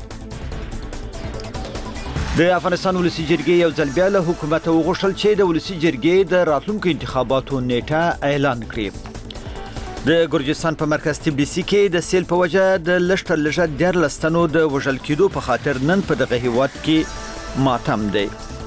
S2: د افغانستان ولسی جرګې یو ځل بیا له حکومت وغوښتل چې د ولسی جرګې د راتلونکو انتخاباتو نیټه اعلان کړي. د ګرجستان په مرکز تبلیسي کې د سیل په وجه د لشتر لږه 14 تنو د وژل کېدو په خاطر نن په دغه هیواد کې ماتم دی.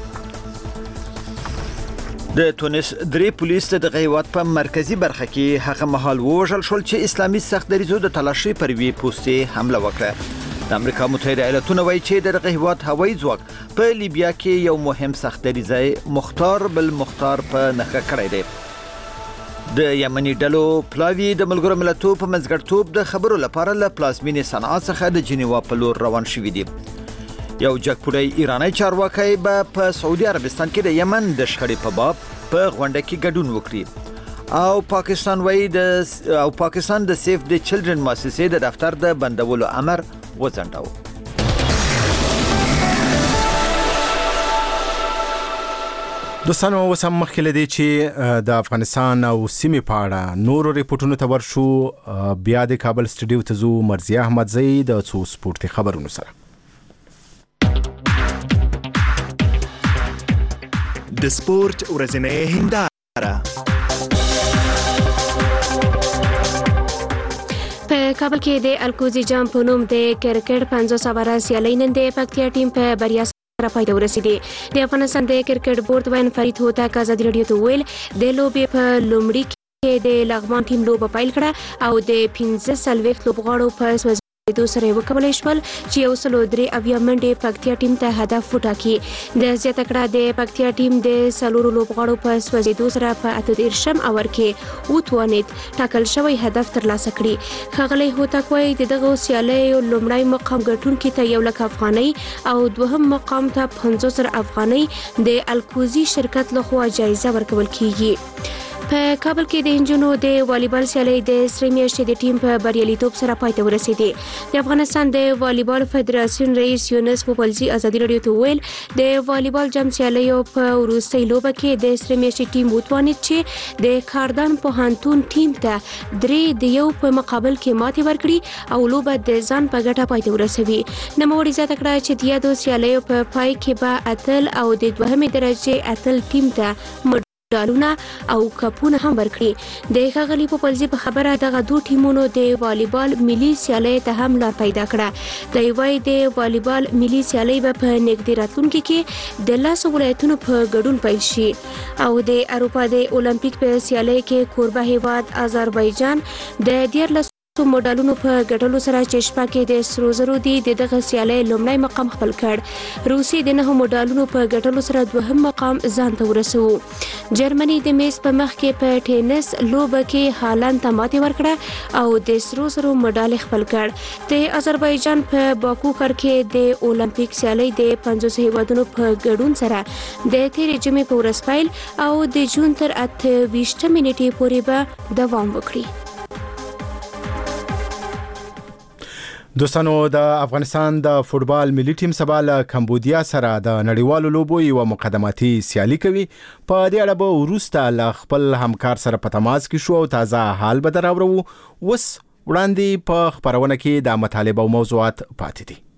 S2: د تونس درې پولیس د دغه هیواد په مرکزی برخه کې هغه مهال وژل شول چې اسلامي سخت دریزو د تلاشي پر وی پوسټي حمله وکړه. د امریکا متحده ایالاتونو وایي چې دغه هیواد هوایي ځواک په لیبیا کې یو مهم سخت دریزي مختار بالمختار په نخښه کړی دی. د یمني ډلو پلاوی د ملګرو ملتونو په منځګړیتوب د خبرو لپاره له پلازمینې صنعا څخه د جنیوا په لور روان شوي دي. یو جګپوړی ایرانی چارواکي به په سعودي عربستان کې د یمن د شخړې په باب په غونډه کې ګډون وکړي او پاکستان د سیف د چلډرن مؤسسې د دفتر د بندولو امر وځنډاوه.
S1: دوستانو وسم مخکې لدی چې د افغانستان او سیمې په اړه نورو ریپورتونو ته ورشو بیا د کابل سټډیو ته زو مرزیه احمدزی د څو سپورتي خبرونو سره.
S11: د سپورت ورځنۍ هنداره
S3: په کابل کې د الکوزي جام په نوم د کرکټ 500 ورځ سیالي نن د پکتیا ټیم په بریا راپایته ورسېدي. د افغانستان د کرکټ بورډ وین فرید هوتک ازادي رادیو ته ویل د لوبې په لومړي کې د لغمان ټیم لوبه پیل کړه او د 15 لوبغاړو په سوځېدو سره وکولای شول چې یو سلو درې اویا منډې پکتیا ټیم ته هدف وټاکي. د زیاته کړه د پکتیا ټیم د سلورو لوبغاړو په سوځېدو سره په 18 اور کې وتوانید ټاکل شوی هدف ترلاسه کړي. ښاغلی هوتک وایي د دغه سیالیو لومړی مقام ګټونکي ته 1 لک افغانۍ او دوهم مقام ته 500 افغانۍ د الکوزي شرکت لخوا جایزه ورکول کیږي. په کابل کې د انجونو د والیبال سیالي د سری میاشتې د ټیم په بریالیتوب سره پای ته ورسېدي. د افغانستان د والیبال فدراسیون رئیس یونس پوپلزي ازادي رادیو ته ویل د والیبال جام سیالیو په وروستۍ لوبه کې د سری میاشتې ټیم وتوانید چې د کاردان پوهنتون ټیم ته 3-1 په مقابل کې ماتې ورکړي او لوبه د ځان په ګټه پای ته ورسوي. نوموړي زیاته کړه چې د یادو سیالیو په پای کې به اتل او د دوهمې درجې اتل ټیم ته ډالونه او کپونه هم ورکړي. د ښاغلي پوپلزي په خبره دغه دوه ټیمونو د والیبال ملي سیالۍ ته هم لار پیدا کړه. د یوای د والیبال ملي سیالۍ به په نږدې راتلونکي کې د 10 ولایتونو په ګډون پیل شي او د اروپا د اولمپیک په سیالۍ کې کوربه هیواد آذربایجان د 14 مډالونو په ګټلو سره چې شپه کې د سرو زرو د دغه سیالۍ لومړی مقام خپل کړ. روسي د 9 مډالونو په ګټلو سره دوهم مقام ځان ته ورسو. جرمني د میز په مخ کې په ټینس لوبه کې هالند ته ماتې ورکړه او د سرو زرو مډال خپل کړ. د آذربایجان په باکو ښار کې د اولمپیک سیالۍ د 500 هیوادونو په ګډون سره د تیرې جمعې په ورځ پیل او د جون تر 28 نیټې پورې به دوام وکړي.
S1: دوستانو د افغانستان د فوتبال ملي ټیم سبا له کمبودیا سره د نړیوالو لوبو یو مقدماتي سیالي کوي. په دې اړه به وروسته له خپل همکار سره په تماس کې شو او تازه حال به دراوړو. وس وړاندې په خبرونه کې د مطالبه او موضوعات پاتې دي.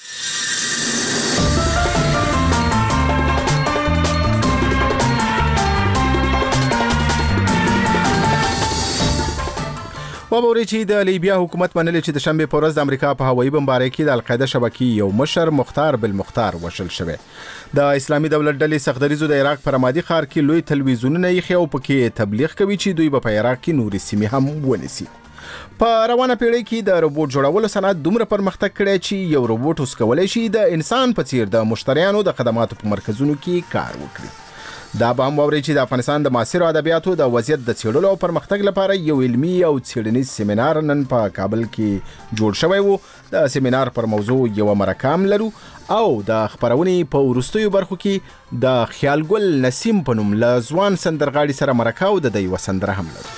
S1: وبوري چې د لیبیا حکومت منلې چې د شنبه په ورځ د امریکا په هوایي بمبارۍ کې د القاعده شبکې یو مشر مختار بالمختار وشل شوی. د اسلامي دولت ډلې سخدریزو د عراق پر رمادي ښار کې لوی تلویزیونونه یې خو پکې تبلیغ کوي چې دوی په عراق کې نوري سیمې هم ونیسي. په روانه پیړۍ کې د روبوټ جوړولو صنعت دومره پرمختګ کړی چې یو روبوټ اوس کولی شي د انسان په څیر د مشتریانو د خدماتو په مرکزونو کې کار وکړي. دا به هم واورئ چې د افغانستان د معاصرو ادبیاتو د وضعیت د څېړلو او پرمختګ لپاره یو علمي او څېړنیز سیمینار نن په کابل کې جوړ شوی و. د سیمینار پر موضوع یو مرکه هم لرو او د خپرونې په وروستیو برخو کې د خیالګل نسیم په نوم له ځوان سندرغاړي سره مرکه او د ده یوه سندره هم لرو.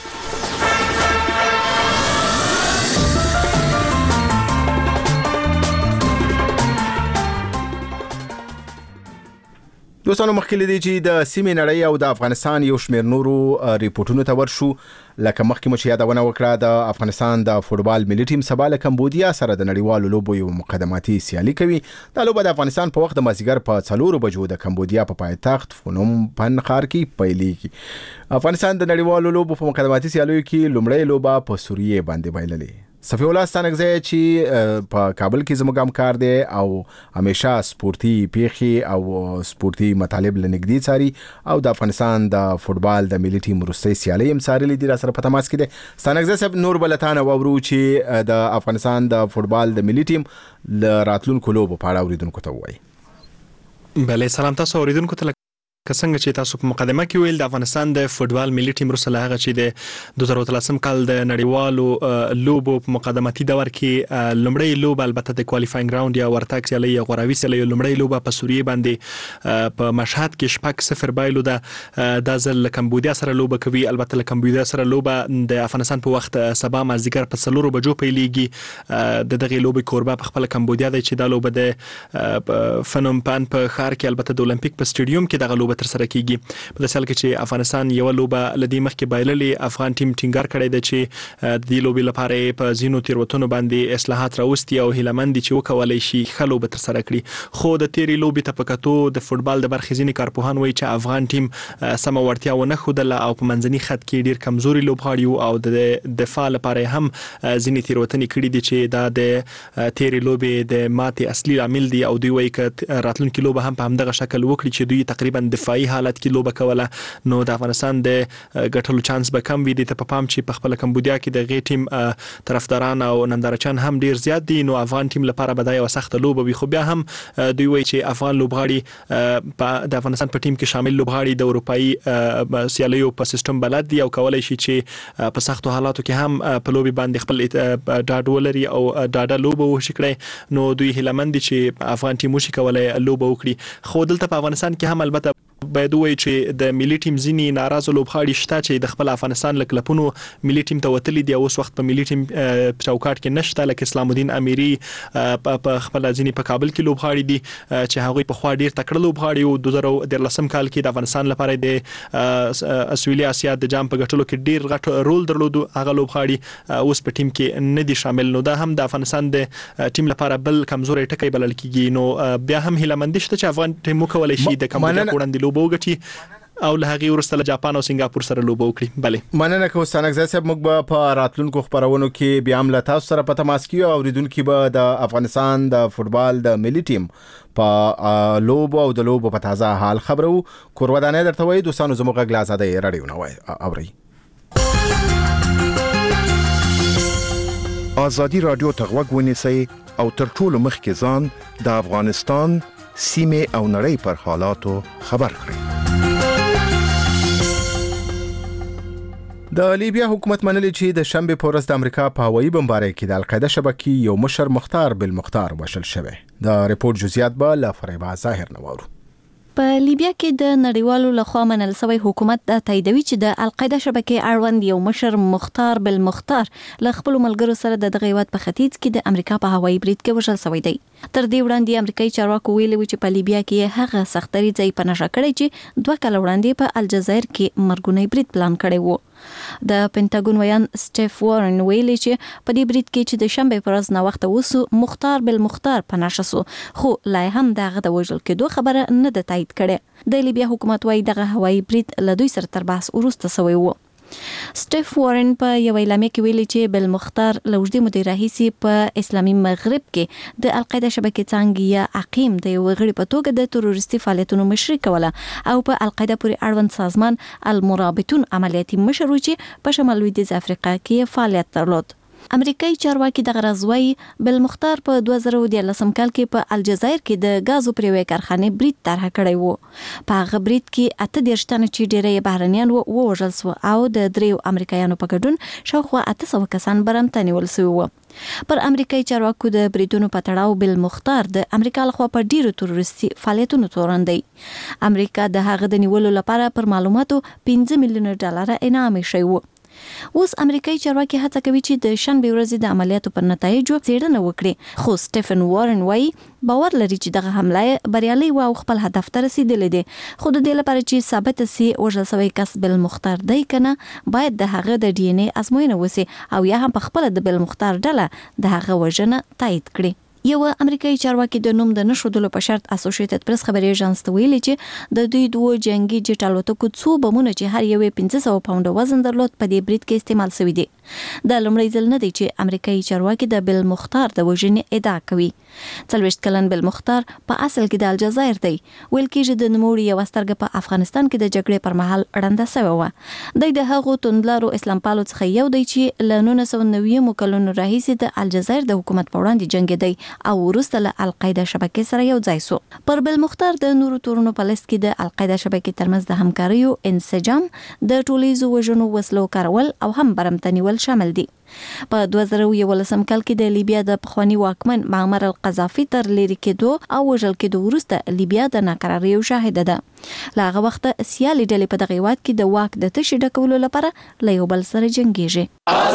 S1: دوستانو مخکې له دې چې د سیمې نړۍ او د افغانستان یو شمېر نورو ریپورټونو ته ورشو، لکه مخکې مو چې یادونه وکړه د افغانستان د فوټبال ملي ټیم سبا له کمبودیا سره د نړیوالو لوبو یو مقدماتي سیالي کوي. دا لوبه د افغانستان په وخت د مازدیګر په 4 بجو د کمبودیا په پایتخت فنوم پن ښار کې پیلېږي. افغانستان د نړیوالو لوبو په مقدماتي سیالیو کې لومړی لوبه په سوریې باندې بایللې. صفی الله ستانکزی چې په کابل کې زموږ همکار دی او همیشه سپورتي پیښې او سپورتي مطالب لنږدې څاري او د افغانستان د فوټبال د ملي ټیم وروستۍ سیالۍ هم څارلې دي، را سره په تماس کې دی. ستانکزی صاحب، نور بلتانه واورو چې د افغانستان د فوټبال د ملي ټیم له راتلونکو لوبو په اړه اوریدونکو ته ووایي.
S11: بله، سلام تاسو اوریدونکو ته. که څنګه چې تاسو په مقدمه کې ویل، د افغانستان د فوټبال ملي ټیم وروسته له هغه چې د 2013 کال د نړیوالو لوبو په مقدماتي دور کې لومړی لوبه البته د کوالیفاینګ راوند یا ورتګ سیالۍ یا غوراوي سیالۍ لومړی لوبه په سوریې باندې په مشهد کې 0 بایلو ده. دا ځل له کمبودیا سره لوبه کوي. البته له کمبودیا سره لوبه د افغانستان په وخت سبا مازدیګر په 4 بجو پیلېږي. د دغه لوبې کوربه په خپل کمبودیا دی چې دا لوبه د فنوم پن په ښار کې البته د اولمپیک په سټیډیوم کې دغه لوبه تر سره کیږي. په داسې حال کې چې افغانستان یو لوبه لدی مخکې بایللې، افغان ټیم ټینګار کړی دی چې د دې لوبې لپاره په ځینو تیروتنو باندې اصلاحات راوستي او هیلمند چې وکولای شي ښه لوبه تر سره کړي. خو د تیرې لوبې ته په کتو د فوټبال د برخې ځینې کارپوهان وایي چې افغان ټیم سمه وړتیا ونه ښودله او په منځني خط کې ډیر کمزوري لوبغاړي او د دفاع لپاره هم ځینې تیروتنې کړي دي چې دا د تیرې لوبې د ماتې اصلي عامل دي او دوی وایي چې راتلونکي لوبه هم په همدغه شکل وکړي چې دوی تقریبا دفاعي حالت کې لوبه کوله، نو د افغانستان د ګټلو چانس به کم وي. د په پام چې په خپل کمبودیا کې د غي ټیم طرفداران او نندارچیان هم ډیر زیات دي، نو افغان ټیم لپاره به دا یو سخت لوبه وي. خو بیا هم دوی وایي چې افغان لوبغاړي د افغانستان په ټیم کې شامل لوبغاړي د اروپאי سیالیو په سیستم بلد دي او کولای شي چې په سختو حالاتو کې هم په لوبي باندې خپل ډاډ ولري او ډاډه لوبه وشي کړي. نو دوی هیلمند دي چې افغان ټیم وشي کولای لوبه وکړي. خو دلته په افغانستان کې هم البته باید وایي چې د ملي ټیم ځینې ناراضه لوبغاړي شته چې د خپل افغانستان له کلبونو ملي ټیم ته وتلي دي او اوس وخت په ملي ټیم چوکاټ کې نشته، لکه اسلام الدین امیري په خپل ځینې په کابل کې لوبغاړي دي چې هغوی په خوا ډیر تکړه لوبغاړي او 2013 کال کې د افغانستان لپاره د سویلي اسیا د جام په ګټلو کې ډیر غټ رول درلود. هغه لوبغاړي اوس په ټیم کې نه دي شامل، نو دا هم د افغانستان د ټیم لپاره بل کمزوري ټکی بلل کیږي. نو بیا هم هیلمند شته چې افغان ټیم وکولای شي د کمبودیا وړاندې لوبه وګټي او له هغې وروسته له جاپان او سنگاپور سره لوبه وکړي. بله، مننه کوم ستانکزی صاحب. موږ به په راتلونکو خبرونو کې بیا هم له تاسو سره په تماس کې او اوریدونکو به د افغانستان د فوټبال د ملي ټیم په لوبو او د لوبو په تازه حال خبرو. کورودانه درته وایي دوستانو، زموږ غږ آزادۍ رادیو نه وای اوري.
S9: آزادی رادیو ته غوږ ونیسئ او تر ټولو مخکې ځان د افغانستان سیمې او نړۍ پر حالاتو خبر کړئ.
S1: د لیبیا حکومت منلی چې د شنبه په ورځ د امریکا په هوایي بمبارۍ کې د القاعده شبکې یو مشر مختار بالمختار وشل شوی. د ریپورت جزئیات به له فریبا ظاهر نوارو.
S14: په لیبیا کې د نړیوالو لخوا منل شوی حکومت د تاییدوي چې د القاعده شبکې اړوند یو مشر مختار بالمختار له خپل ملګرو سره د دغه هیواد په ختیځ کې د امریکا په هوایي برید کې وژل شوی دی. تر دې وړاندې امریکایي چارواکو ویلي و چې په لیبیا کې هغه سختري ځای په نشه کړی چې 2 کال وړاندې په الجزایر کې مرګونی برید پلان کړی و. د پینټاګون ویان سټیف وارن ویلي چې په دې برید کې چې د شنبه پر ورځ نه وخت وسو مختار بالمختار پناشه سو، خو لا هم دغه د وژل کېدو خبره نه ده تایید کړې. د لیبیا حکومت وايي دغه هوایي برید له دوی سره تر بحث وروسته شوی و. سټیف وارن په یو اعلامیه کې ویلي چې بالمختار له اوږدې مودې راهیسې په اسلامي مغرب کې د القاعده شبکې څانګې یا عقیم د یو غړي په توګه د تروریستي فعالیتونو مشري کوله او په القاعده پورې اړوند سازمان المرابطون عملیاتي مشر و چې په شمال لویدیځ افریقا کې فعالیت درلود. امریکایي چارواکي د غرضوي بالمختار په 2013 کال کې په الجزایر کې د غازو پریوي کارخانه برید طرح کړی وو. په هغه برید کې 8 تنه چې ډېری بهرنیان ووژل شو او د 3 امریکایانو په ګډون شاوخوا 800 کسان برمته نیول شوي وو. پر امریکایي چارواکو د بریدونو په تړاو بالمختار د امریکا لخوا په ډیرو تروریستي فعالیتونو تورن دی. امریکا د هغه د نیولو لپاره پر معلوماتو $5 میلیون انعام شوی وو. اوس امریکایي چارواکي هڅه کوي چې د شنبه ورځې د عملیاتو پر نتایجو څېړنه وکړي، خو سټيفن وارن وايي باور لري چې دغه حمله بریالي و او خپل هدف ته رسیدلې ده، خو د دې لپاره چې ثابت سي وژل شوی کس بالمختار دی کنه باید د هغه د ډي ان اي ازموینه وسی او یا هم په خپل د بالمختار ډله د هغه وژنه تایید کړي. یو امریکایي چارواکي د نوم د نشودلو په شرط اسوسییټډ پریس خبري ایجنس ته ویلي چې د دوی دوه جنگي جټ الوتکو څو بمونه چې هر یو 500 پاونډ وزن درلود په دې برید کې استعمال شوی دي. د لومړي ځل نه دی چې امریکایي چارواکي د بالمختار د وژنې ادعا کوي. 40 کلن بالمختار په اصل کې د الجزایر دی، ویل کېږي د نوموړي یو سترګه په افغانستان کې د جګړې پر مهال اړنده شوی و. د هغو توندلارو اسلام پالو څخه یو دی چې ل 1990 کلونو راهیسې د الجزایر د حکومت په وړاندې جنګیدي او وروسته له القاعده شبکې سره یو ځای شو. پر بالمختار د نورو تورونو په لیست کې د القاعده شبکې ترمنځ د همکاریو انسجام، د ټولیزو وژنو وسلو کارول او هم برمتنیول شامل دي. په 2011 کال کې د لیبیا د پخوانی واکمن معمر القذافي تر لری کېدو او وژل کېدو وروسته لیبیا د ناکراریو شاهده ده. له هغه وخته سیالي ډلې په دغه هیواد کې د واک د تشې ډکولو لپاره له یو بل سره جنګیږي.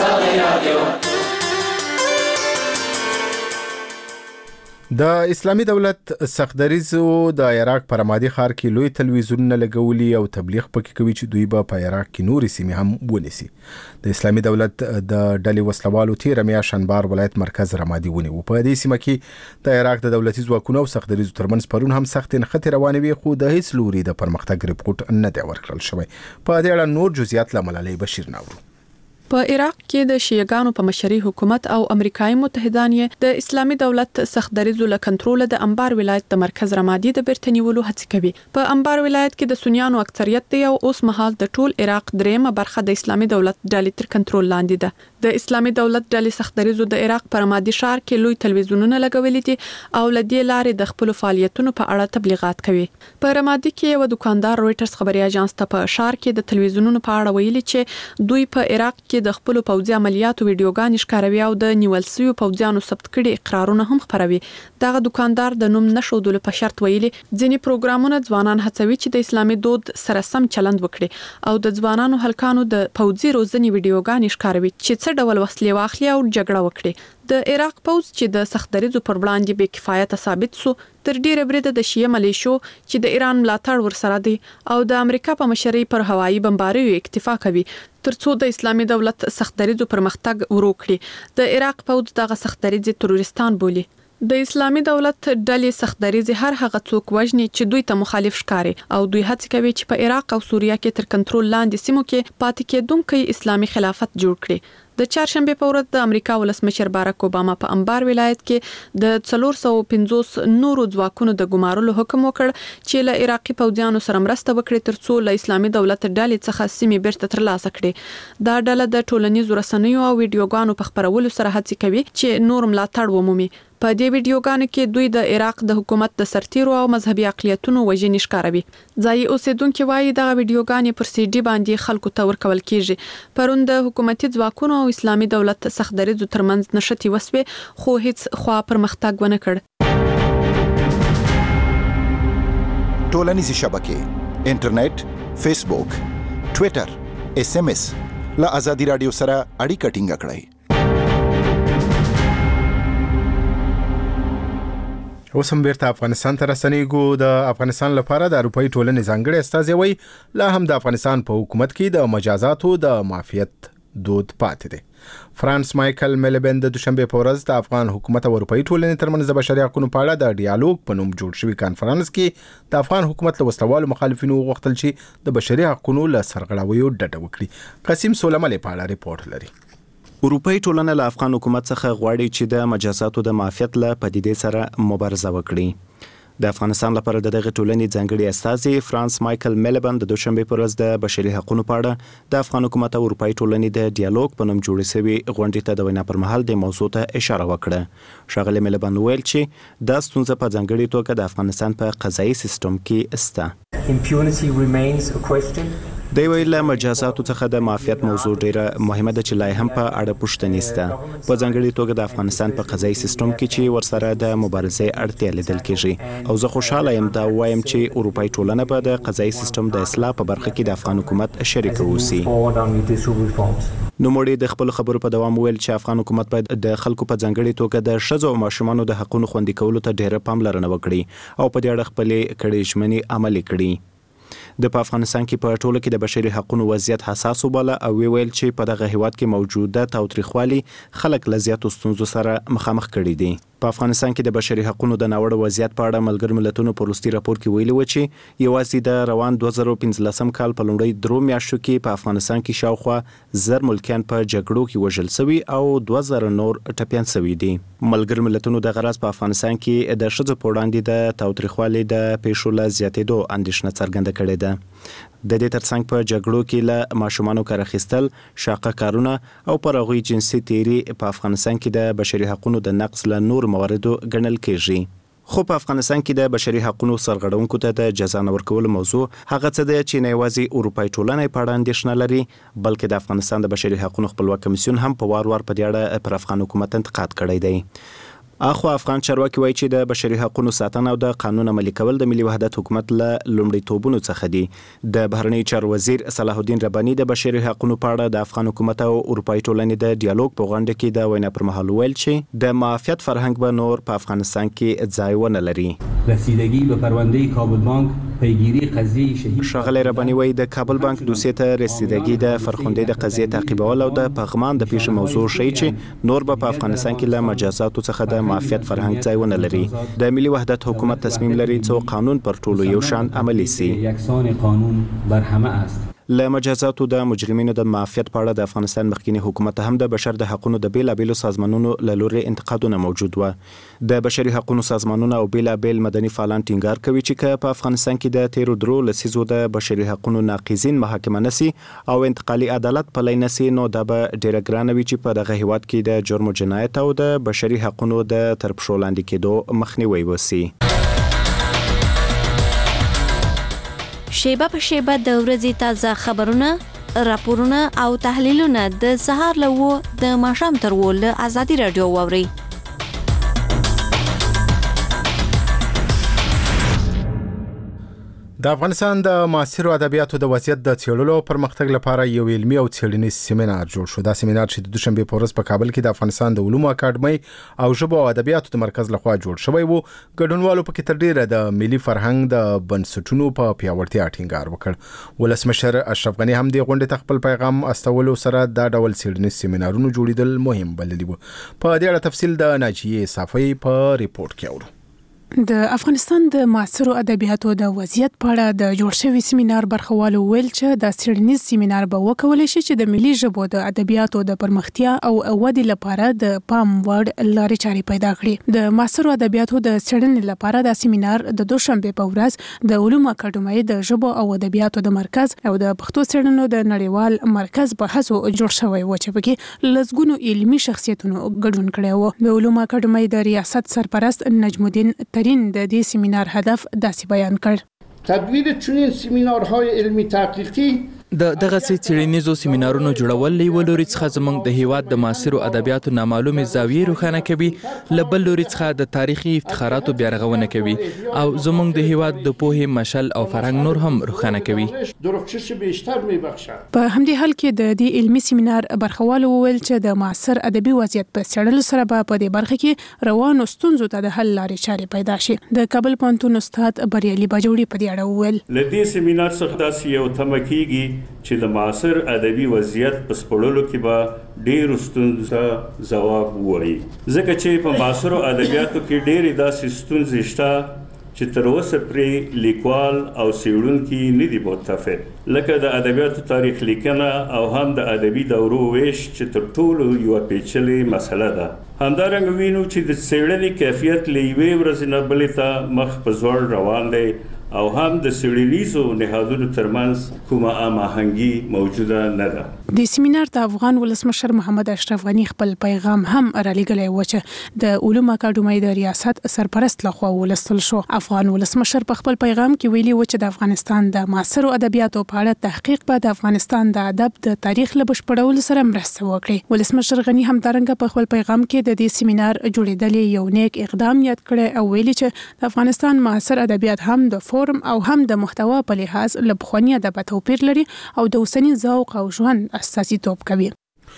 S1: د اسلامي دولت سختدریزو د عراق پر رمادي ښار کې لوی تلویزیونونه لګولي او تبلیغ پکې کوي چې دوی به په عراق کې نورې سیمې هم ونیسي. د اسلامي دولت د ډلې وسلوالو تیره میاشت شنبار ولایت مرکز رمادي ونیو. په دې سیمه کې د عراق د دولتي ځواکونو او سختدریزو ترمنځ پرون هم سخت نښتې روانې وي، خو د هیڅ لوري د پرمختګ ریپورت نه دی ورکړل شوی. په دې اړه نور جزئیات له ملالۍ بشیر ناورو.
S15: په عراق کې د شیعاګانو په مشرۍ حکومت او امریکایي متحدان یې د اسلامي دولت سختدریزو له کنټرول د انبار ولایت د مرکز رمادي د برتنیولو هڅه کوي. په انبار ولایت کې د سنیانو اکثریت دی او اوس مهال د ټول عراق دریمه برخه د اسلامي دولت ډلې تر کنټرول لاندې ده. د اسلامي دولت ډلې سختدریزو د عراق په رمادي ښار کې لوی تلویزیونونه لګولي دي او لدې لارې د خپل فعالیتونو په اړه تبلیغات کوي. په رمادي کې یو دکاندار رويټرز خبري اژانس ته په ښار کې د تلویزیونونو په اړه ویلي چې دوی په عراق کې د خپل پوځي عملیاتو ویډیوګانې ښکاروي او د نیول شویو پوځیانو ثبت کړي اقرارونه هم خپروي. دغه دکاندار د نوم نشودلو په شرط ویلي ځینې پروګرامونه ځوانان هڅوي چې د اسلامي دود سره سم چلند وکړي او د ځوانانو هلکانو د پوځي روزنې ویډیوګانې ښکاروي چې څه ډول وسلې واخلي او جګړه وکړي. د عراق پوځ چې د سختدریزو پر وړاندې بې کفایته ثابت شو تر ډیره بریده د شیعه ملیشو چې د ایران ملاتړ ورسره دی او د امریکا په مشرۍ پر هوایي بمباریو اکتفا کوي ترڅو د اسلامي دولت سختدریزو پرمختګ ورو کړي. د عراق پوځ دغه سختدریزي تروریستان بولي. د اسلامي دولت ډلې سختدریزي هر هغه څوک وژني چې دوی ته مخالف ښکاري او دوی هڅه کوي چې په عراق او سوریه کې تر کنټرول لاندې سیمو کې پاتې کېدونکي اسلامي خلافت جوړ کړي. د چهارشنبه په ورځ د امریکا ولسمشر باراک اوباما په انبار ولایت کې د 450 نورو ځواکونو د ګمارلو حکم وکړ چې له عراقي پوځیانو سره مرسته وکړي ترڅو له اسلامي دولت ډلې څخه سیمې بیرته ترلاسه کړي. دا ډله د ټولنیزو رسنیو او ویډیوګانو په خپرولو سره هڅه کوي چې نور ملاتړ ومومي. په دې ویډیوګانو کې دوی د عراق د حکومت د سرتیرو او مذهبي اقلیتونو وژنې ښکاروي. ځایي اوسیدونکو وايي دغه ویډیوګانې پر سی ډي باندې خلکو ته ورکول کیږي. پرون د حکومتي ځواکونو او اسلامي دولت سختدریزو ترمنځ نښتې وسوې خو هیڅ خوا پرمختګ ونه کړ.
S9: ټولنیزې شبکې انټرنیټ، فیسبوک، ټوئیټر، SMS له آزادي رادیو سره اړیکه ټینګه کړئ.
S1: اوس هم بیرته افغانستان ته رسنیږو. د افغانستان لپاره د اروپאי ټولنې ځانګړي استازی وایي لا هم د افغانستان په حکومت کې د مجازاتو د معافیت دود پاتې دی. فرانس مایکل میلبن د دوشنبه په ورځ د افغان حکومت او اروپאי ټولنې ترمنځ د بشري حقوقو په اړه د ډیالوګ په نوم جوړ شوی کانفرنس کې د افغان حکومت له وسلوالو مخالفینو غوښتل چې د بشري حقوقو له سرغړاویو ډډه وکړي. قاسم سولمل په اړه ریپورت لري.
S16: اروپאי ټولنه له افغان حکومت څخه غواړي چې د مجازاتو د معافیت له پدیدې سره مبارزه وکړي. د افغانستان لپاره دغه ټولنې ځانګړي استازي فرانس مایکل میلبن د دوشنبه پر ورځ د بشري حقوقو په اړه د افغان حکومت او اروپאי ټولنې د ډیالوګ په نوم جوړې شوی غونډې ته د وینا پر مهال د موضوع ته اشاره وکړه. ښاغلی میلبن ویل چې دا ستونزه په ځانګړي توګه د افغانستان په قضایي سیستم کې سته. د ویل مجازاتو څخه د معافیت موضوع ډیره مهمه ده چې لا هم په اړه پوښتنې سته، په ځانګړي توګه د افغانستان په قضایي سیستم کې چې ورسره د مبارزې اړتیا لیدل کیږي. او زه خوشاله یم دا وایم چې اروپאי ټولنه به د قضایي سیستم د اصلاح په برخه کې د افغان حکومت شریک اوسي. نو مړي د خپل خبرو په دوام ویل چې افغان حکومت باید د خلکو په ځانګړي توګه د ښځو او ماشومانو د حقوقو خوندي کولو ته ډیره پاملرنه وکړي او په دې اړه خپل کړي ژمنې عملي کړي. په افغانستان کې په ټوله کې د بشري حقوقو وضعیت حساس وباله او ویل چې په دغه هیواد کې موجوده تاوتریخوالي خلک له زیاتو ستونزو سره مخامخ کړي دي. په افغانستان کې د بشري حقوقو د ناوړه وضعیت په اړه ملګرو ملتونو په وروستي راپور کې ویلي و چې یوازې د روان 2015 کال په لومړۍ 3 میاشتو کې په افغانستان کې شاوخوا 1000 ملکیان په جګړو کې وژل شوي او 2000 نور ټپیان شوي دي. ملګرو ملتونو د غرض په افغانستان کې د ښځو په وړاندې د تاوتریخوالي د پیښو له زیاتېدو اندېښنه څرګنده کړې ده. د دې ترڅنګ په جګړو کې له ماشومانو کار اخیستل، شاقه کارونه او پر هغوی جنسي تیری په افغانستان کې د بشري حقوقو د نقض له نور مواردو ګڼل کېږي. خو په افغانستان کې د بشري حقوقو سرغړونکو ته د جزا نه ورکولو موضوع هغه څه دی چې نه یوازې اروپאי ټولنې په اړه اندېښنه لري، بلکې د افغانستان د بشري حقوقو خپلواک کمیسیون هم په وار په دې اړه پر افغان حکومت انتقاد کړی دی. اخو افغان چارواکي وایي چې د بشري حقوقو ساتنه او د قانون عملي کول د ملي وحدت حکومت له لومړیتوبونو څخه دي. د بهرنی چارو وزیر صلاح الدین رباني د بشري حقوقو په اړه د افغان حکومت او اروپאי ټولنې د ډیالوګ په غونډه کې د وینا پر مهال ویل چې د معافیت فرهنګ به نور په افغانستان کې ځای ونه لري.
S17: رسیدگی به پرونده کابل بانک پیگیری قضیه شهید
S16: ښاغلی رباني وایي د کابل بانک دوسیې ته رسیدگی د فرخندې د قضیې تعقیبول او د پغمان د پیښې موضوع ښیي چې نور به په افغانستان کې له مجازاتو څخه د معافیت فرهنګ ځای ونه لري. د ملي وحدت حکومت تصمیم لري چې قانون پر ټولو یو شان عملی سي.
S17: یکسان قانون بر همه است.
S16: له مجازاتو د مجرمینو د معافیت په اړه د افغانستان مخکینی حکومت هم د بشر د حقوقو د بیلابیلو سازمانونو له لوري انتقادونه موجود و. د بشري حقوقو سازمانونه او بیلابیل مدني فعالان ټینګار کوي چې په افغانستان کې د تیرو درو لسیزو د بشري حقوقو ناقضین محاکمه نسی او انتقالي عدالت پلی نسی، نو دا به ډیره ګرانه وي چې په دغه هیواد کې د جرم او جنایت او د بشري حقوقو د ترپښو لاندې کېدو مخنیوي وسی.
S14: شیبه په شیبه د ورځې تازه خبرونه، راپورونه او تحلیلونه د سهار له 9 د ماښام تر 10 له ازادي رادیو واوري.
S1: د افغانستان د معاصرو ادبیاتو د وضعیت د څېړلو او پرمختګ لپاره یو علمي او څېړنیز سیمینار جوړ شو. دا سیمینار چې د دوشنبه په ورځ په کابل کې د افغانستان د علومو اکاډمۍ او ژبو او ادبیاتو د مرکز لخوا جوړ شوی و، ګډونوالو پکې تر ډیره د ملي فرهنګ د بنسټونو په پیاوړتیا ټینګار وکړ. ولسمشر اشرف غنی هم د غونډې خپل پیغام استولو سره دا ډول څېړنیز سیمینارونو جوړیدل مهم بللی و. په دې اړه تفصیل د ناجیه صافی په ریپورت کې اورو.
S18: د افغانستان د معاصرو ادبیاتو د وضعیت په اړه د جوړ شوی سیمینار برخوالو ویل چې د څېړنیز سیمینار به وکولای شي چې د ملي ژبو د ادبیاتو د پرمختیا او ودې لپاره د پام وړ لارې چارې پیدا کړي. د معاصرو ادبیاتو د څېړنې لپاره د سیمینار د دوشنبه په ورځ د علومو اکاډمۍ د ژبو او ادبیاتو د مرکز او د پښتو څېړنو د نړیوال مرکز په هڅو جوړ شوی و چې پکې لږګونو علمي شخصیتونو ګډون کړی و. د علومو اکاډمۍ د ریاست سرپرست نجم الدین ترین د دې سیمینار هدف داسې بیان کړ:
S19: تدوین چنین سیمینارهای علمی تحقیقی
S20: د دغه څېړنیزو سیمینارونو جوړول له یو لوري څخه زموږ د هیواد د معاصرو ادبیاتو نامعلومې زاویې روښانه کوي، له بل لوري څخه د تاریخي افتخاراتو بیارغونه کوي او زموږ د هیواد د پوهې مشل او فرهنګ نور هم روښانه کوي.
S18: په همدې حال کې د دې علمي سیمینار برخوالو وویل چې د معاصر ادبي وضعیت په څېړلو سره به په دې برخه کې روانو ستونزو ته د حل لارې چارې پیدا شي. د کابل پوهنتون استاد بریالي باجوړي په دې اړه وویل:
S21: له دې سیمینار څخه داسې یو تمه کیږي چې د معاصر ادبي وضعیت په سپړلو کې به ډېرو ستونزو ځواب ووایي، ځکه چې په معاصرو ادبیاتو کې ډېرې داسې ستونزې شته چې تر اوسه پرې لیکوال او څېړونکي نه دي متفق، لکه د ادبیاتو تاریخ لیکنه او هم د ادبي دورو ویش چې تر ټولو یوه پیچلې مسله ده. همدارنګه وینو چې د څېړنې کیفیت له یوې ورځې نه بلې ته مخ په ځوړ روان دی او هم د څېړنیزو نهادونو ترمنځ کومه هماهنګي موجوده نه ده.
S18: د سیمینار د افغان ولسمشر محمد اشرف غنی خپل پیغام هم رالیږلی و چې د علومو اکاډمۍ د ریاست سرپرست لخوا ولستل شو. افغان ولسمشر په خپل پیغام کې ویلي و چې د افغانستان د معاصرو ادبیاتو په اړه تحقیق به د افغانستان د ادب د تاریخ له بشپړولو سره مرسته وکړي. ولسمشر غنی همدارنګه په خپل پیغام کې د دې سیمینار جوړېدل یو نیک اقدام یاد کړی او ویلي چې د افغانستان معاصر ادبیات هم د فورم او هم د محتوا په لحاظ له پخواني ادب توپیر لري او د اوسني ذوق او ژوند اساسي توپ کوي.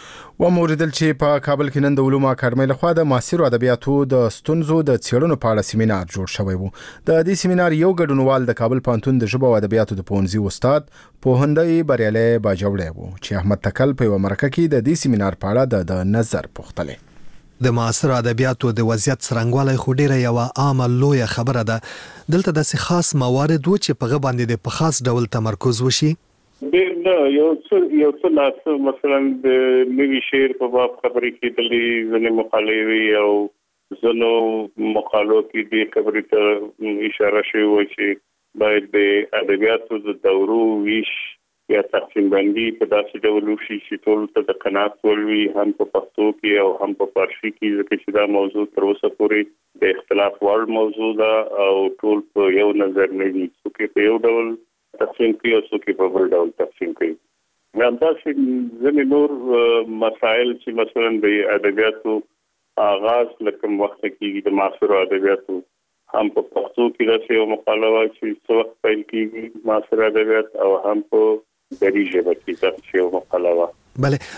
S1: و موریدل چې په کابل کې نن د علومو اکاډمۍ لخوا د معاصرو ادبیاتو د ستونزو د څېړنو په اړه سیمینار جوړ شوی و. د دې سیمینار یو ګډونوال د کابل پوهنتون د ژبو او ادبیاتو د پوهنځي استاد پوهندی بریالي باجوړی و چې احمد تکل په یوه مرکه کې د دې سیمینار په اړه د نظر پوښتلی.
S4: د معاصر ادبیاتو د وضعیت څرنګوالی خو ډیره یوه عامه لویه خبره ده. دلته داسې خاص موارد و چې په هغه باندې په خاص ډول تمرکز وشي.
S10: ډېر نه، یو څه ناڅه مثلا د نوي شعر په باب خبرې کېدلې، ځینې مقالې وي او ځینو مقالو کې دې خبرې ته اشاره شوې وه چې باید د ادبیاتو د دورو ویش یا تقسیم بندي په داسې ډول وشي چې ټول ته د قناعت وړ وي، هم په پښتو کې او هم په فارسي کې، ځکه چې دا موضوع تر اوسه پورې د اختلاف وړ موضوع ده او ټول په یو نظر نه دي، څوک په یو ډول تقسیم کوي او څوک په بل ډول تقسیم کوي. همداسې ځینې نور مسایل چې مثلا د ادبیاتو آغاز له کوم وخت کېږي، د معاصرو ادبیاتو هم په پښتو کې داسې یو مقاله وه چې څه وخت پیل کېږي معاصر ادبیات، او هم په دري ژبه کې داسې یو مقاله وه.
S4: بله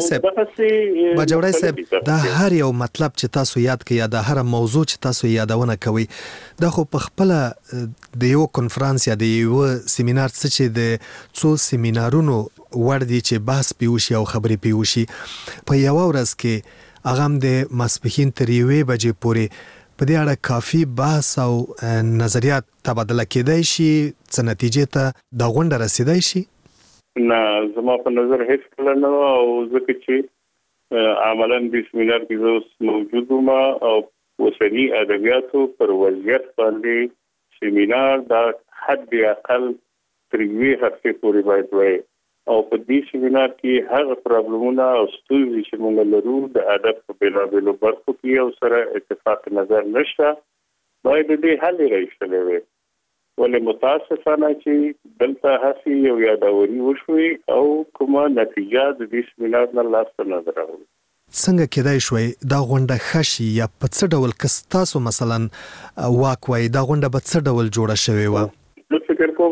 S4: باجوړی صاحب، دا هر یو مطلب چې تاسو یاد کړئ یا د هر موضوع چې تاسو یادونه کوئ، دا خو په خپله د یو کنفرانس یا د یو سیمینار څه چې د څو سیمینارونو وړ دي چې بحث پې وشي او خبرې پې وشي، په یوه ورځ کې هغه هم د ماسپښین تر 1 بجې پورې په دې اړه کافي بحث او نظریات تبادله کېدای شي، څه نتیجې ته دا غونډه رسیدای شي؟
S10: نه، زما په نظر هیڅ کله نه، او ځکه چې عملاً د سیمینار کې زه اوس موجود وم او اوسني ادبیاتو پر وضعیت باندې سیمینار دا حد اقل تر 1 هفتې پورې باید وای، او په دې سیمینار کې هغه پرابلمونه او ستونزې چې موږ لرو د ادب په بېلابېلو برخو کې او سره اتفاق نظر نشته، باید دې حل راوستلی وي. ولې متاسفانه چې دلته هسې یو یادوري وشوي او کومه نتیجه د دې سیمینار نه لاسته نه راغله.
S4: څنګه کېدای شوی دا غونډه ښه شي، یا په څه ډول که تاسو مثلا واک وایي دا غونډه به څه ډول جوړه شوې وه؟
S10: زه فکر کوم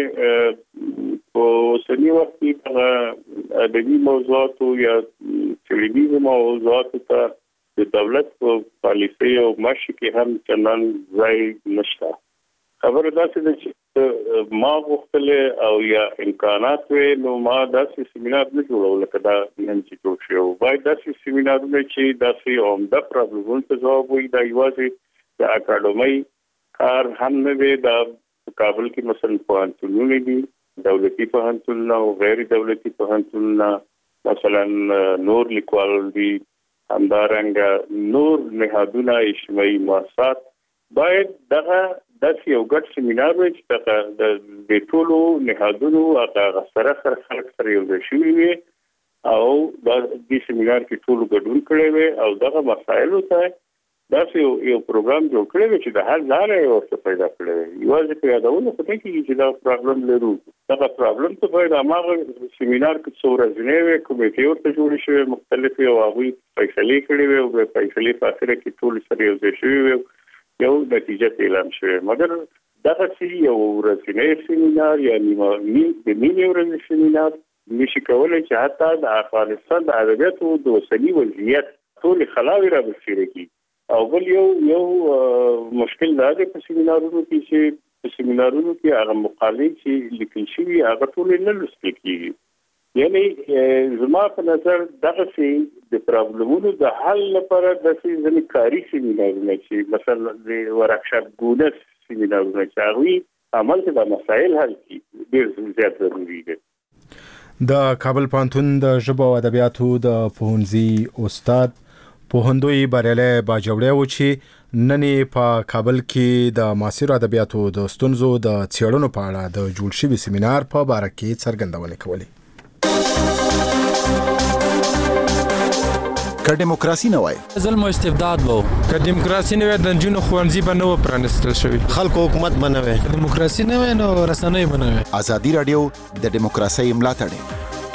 S10: چې په اوسني وخت کې هغه ادبي موضوعاتو یا څېړنیزو موضوعاتو ته د دولت په پالیسۍ او مشي کې هم چندان ځای نشته. خبره داسې ده چې ما غوښتلې او یا امکانات وې، نو ما داسې سیمینار نه جوړول لکه دا نن چې جوړ شوی و. باید داسې سیمینارونه چې داسې عمده پرابلمونو ته ځواب وایي، دا یوازې د اکاډمۍ کار هم نه دی. دا په کابل کې مثلا پوهنتونونه دي، دولتي پوهنتونونه او غیر دولتي پوهنتونونه، مثلا نور لیکوال دي، همدارنګه نور نهادونه اجتماعي مؤسسات، باید دغه داسې یو ګډ سیمینار وي چې د ټولو نهادونو هغه سره خلک سره یو ځای شوي وي او دا دې سیمینار کې ټولو ګډون کړی وي او دغه مسایلو ته داسې یو پروګرام جوړ کړی وي چې د حل لاره یې ورته پیدا کړی وي. یوازې په یادولو خو نه کېږي چې دا پرابلم لرو، دغه پرابلم ته باید هماغه سیمینار کې څو ورځنی وي، کمیټې ورته جوړې شوې مختلفې او هغوی فیصلې کړې وي او د فیصلې په اخره کې ټول سره یو ځای شوي وي، یو نتیجه اعلان شوه. مګر دغه یو ورځنی سیمینار یا د نیمې ورځې سیمینار نشي کولای چې حتی د افغانستان د ادبیاتو د اوسني وضعیت ټولې خلاوې را برسېره کړي. او بل یو مشکل دا دی په سیمینارونو کې چې په سیمینارونو کې هغه مقالې چې لیکل شوي هغه ټولې نه لوستل کېږي. یعنی زما په نظر دغه د پرابلمونو د حل لپاره د ځینې کاري سیمینارونه چې مثلا د ورکشاپ ګونه سیمینارونه چې هغوی عمل کې د مسایل حل کړي ډېر زیات ضروري دی.
S1: د کابل پوهنتون د ژبو او ادبیاتو د پوهنځي استاد پوهندوی بریالی باجوړی و چې نن په کابل کې د معاصرو ادبیاتو د ستونزو د څېړنو په اړه د جوړ شوي سیمینار په باره کې څرګندونې کولې.
S9: که دیموکراسي نه وای
S5: ظلم او استبداد وو، که دیموکراسي نه وای د نجونو ښوونځي به نه و پرانیستل شوي،
S22: خلکو حکومت به نه وای،
S5: دیموکراسي نه وای نو رسنۍ به نه وای.
S9: ازادي راډیو د دیموکراسۍ ملاتړ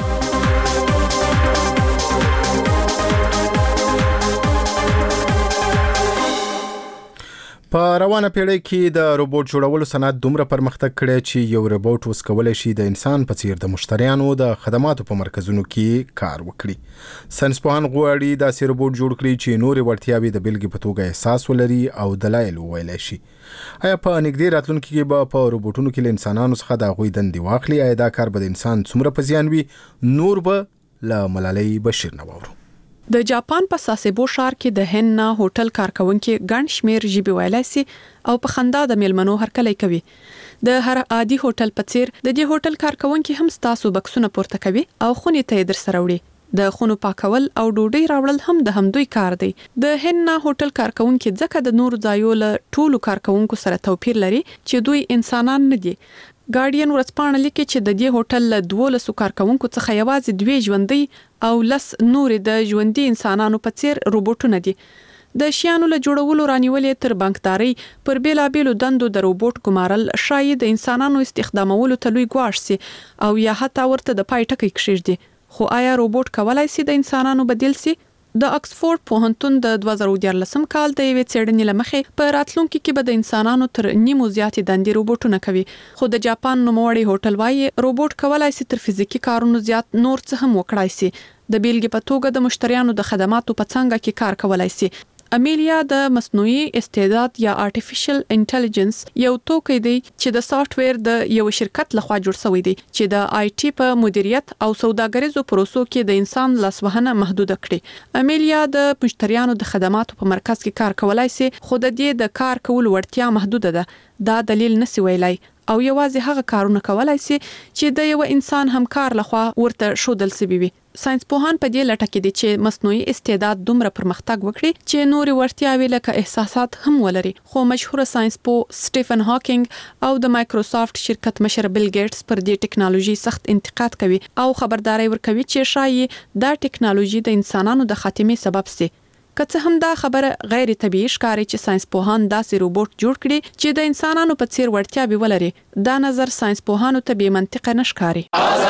S1: په روانه پیړۍ کې د روبوټ جوړولو صنعت دومره پرمختګ کړی چې یو روبوټ اوس کولی شي د انسان په څیر د مشتریانو د خدماتو په مرکزونو کې کار وکړي. ساینسپوهان غواړي داسې روبوټ جوړ کړي چې نورې وړتیاوې د بیلګې په توګه احساس ولري او دلایل وویلی شي. آیا په نږدې راتلونکي کې به په روبوټونو کې له انسانانو څخه د هغوی دندې واخلي؟ آیا دا کار به د انسان څومره په زیان وي؟ نور به له ملالۍ بشیر نه واورو.
S15: د جاپان په ساسيبو ښار کې د هن هوټل کارکونکو ګڼ شمیر ژبې ویلای سي او په خندا د میلمنو هرکلی کوي. د هر عادي هوټل په څیر د دې هوټل کارکونکو هم ستاسو بکسونه پورته کوي او خونې ته در سره وړي. د خونو پاکول او ډوډۍ راوړل هم د همدوی کار دی. د هن هوټل کارکونکو ځکه د نور ځایو له ټولو کارکونکو سره توپیر لري چې دوی انسانان نه دي. ګارډین ورځپاڼه لیکي چې د دې هوټل له 12 کارکونکو څخه یوازې 2 ژوندۍ او لس نور د ژوندۍ انسانانو په څیر روبوټونه دي. د شیانو له جوړولو رانیولې تر بانکداري پر بیلابیلو دندو د روبوټ ګمارل شاید د انسانانو استخدامولو ته لوی ګواښ سي او یا حتی ورته د پای ټکی کښیږدي. خو آیا روبوټ کولای سي د انسانانو بدیل سي؟ د اکسفورد پوهنتون د 2014 کال د یوې څېړنې لمخې په راتلونکي کې به د انسانانو تر نیمو زیاتې دندې روبوټونه کوي. خو د جاپان نوموړی هوټل وايي روبوټ کولای سي تر فزیکي کارونو زیات نور څه هم وکړای سي. د بیلګې په توګه د مشتریانو د خدماتو په څنګه کې کار کولای سي. امیلیا د مصنوعي استعداد یا آرټیفیشل انټيليجنس یو توکی دی چې د سافټ ویر د یو شرکت لخوا جوړ شوی دی چې د آی ټي په مدیریت او سوداګریزو پروسو کې د انسان لاسوهنه محدود کړي. امیلیا د مشتریانو د خدماتو په مرکز کې کار کولای سي خو د دې د کار کول وړتیا محدود ده. دا دلیل نسی ویلای او یوازې هغه کارونه کولای سي چې د یو انسان همکار لخوا ورته شودل سي وي. ساينسپوهان په دې لټه کې دي چې مصنوعي استعداد دومره پرمختګ وکړي چې نورې وړتیاوې لکه احساسات هم ولري. خو مشهور ساينسپوه سټيفن هاکینګ او د مایکروسافت شرکت مشر بیل ګیټس پر دې ټکنالوژي سخت انتقاد کوي او خبرداري ورکوي چې شایي دا ټکنالوژي د انسانانو د خاتمې سبب سي. که څه هم دا خبره غیر طبيعي ښکاري چې ساينسپوهان داسې روبوټ جوړ کړي چې د انسانانو په څیر وړتیاوې ولري، دا نظر ساينسپوهانو ته بې منطقه نه ښکاري.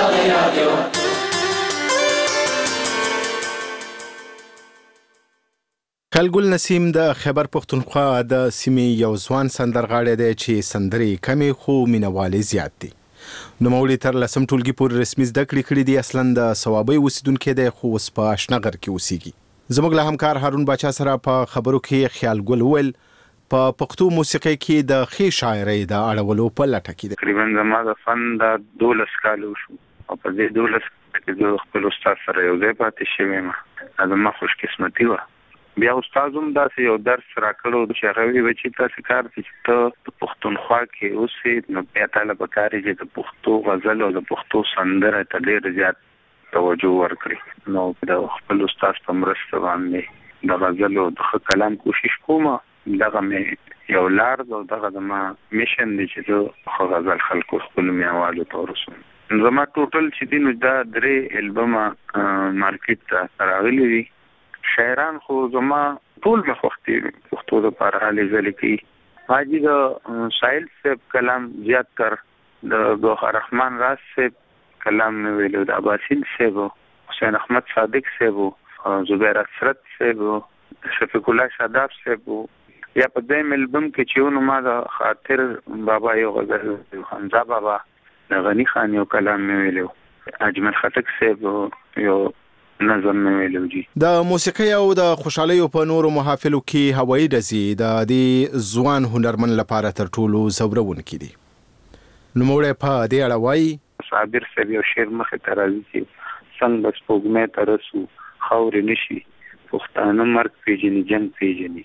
S1: خلګل نسیم د خیبر پښتونخوا د سیمې یو ځوان سندرغاړی دی چې سندرې کمې خو مینوالې زیات دي. نوموړي تر لسم ټولګي پورې رسمي زده کړې کړې دي. اصلا د صوابۍ اوسیدونکی دی خو اوس په اشنغر کې اوسیږي. زموږ له همکار هارون باچا سره په خبرو کې خیال ګل وویل په پښتو موسیقۍ کې د ښې شاعرۍ د اړولو په لټه کې دی.
S23: تقریبا زما د فن د 12 کال وشو او په دې 12 کې د خپل استاد سره یو ځای پاتې شوم. زما خوش قسمتي و. بیا استاد هم داسې یو درس راکړو چې هغه وی چې تاسو کار چې ته په پښتونخوا کې اوسې نو بیا تاسو به کار چې د پښتو غزل او د پښتو سندره ته ډېر زیات توجه ورکړي. نو د خپل استاد په مرسته باندې د غزل او د کلام کوشش کوم. دغه مې یو لار او دغه د ما میشن دی چې زه غزل خلکو خپل میوالو ته ورسوم. زما ټوټل چې دین دا 3 البم مارکیټ ته راغلي دي. شاعران خو زما ټول مخوختي پښتو د پر حالې ځلکی حاجی د سایل صاحب کلام زیات تر د ګوهر رحمان راز صاحب کلام ویلو د عباسین صاحب حسین احمد صادق صاحب زبیر اسرت صاحب شفیق الله شاداب صاحب یا په دې البم کې چې نو ما د خاطر بابا یو غزل حمزه بابا د غنی خان یو کلام ویلو اجمل خټک صاحب یو نظم ویلو جی.
S1: د موسیقي او د خوشحالۍ په نورو محافلو کې هوایي ډزې د دې ځوان هنرمن لپاره تر ټولو زورونکي دي. نوموړی په دې اړه وایي
S23: صابر صاحب یو شعر مخې ته راځي چې څنګه بس پوګمې ته رسو خاورې نشي پښتانه مرګ پیژني جنګ پیژني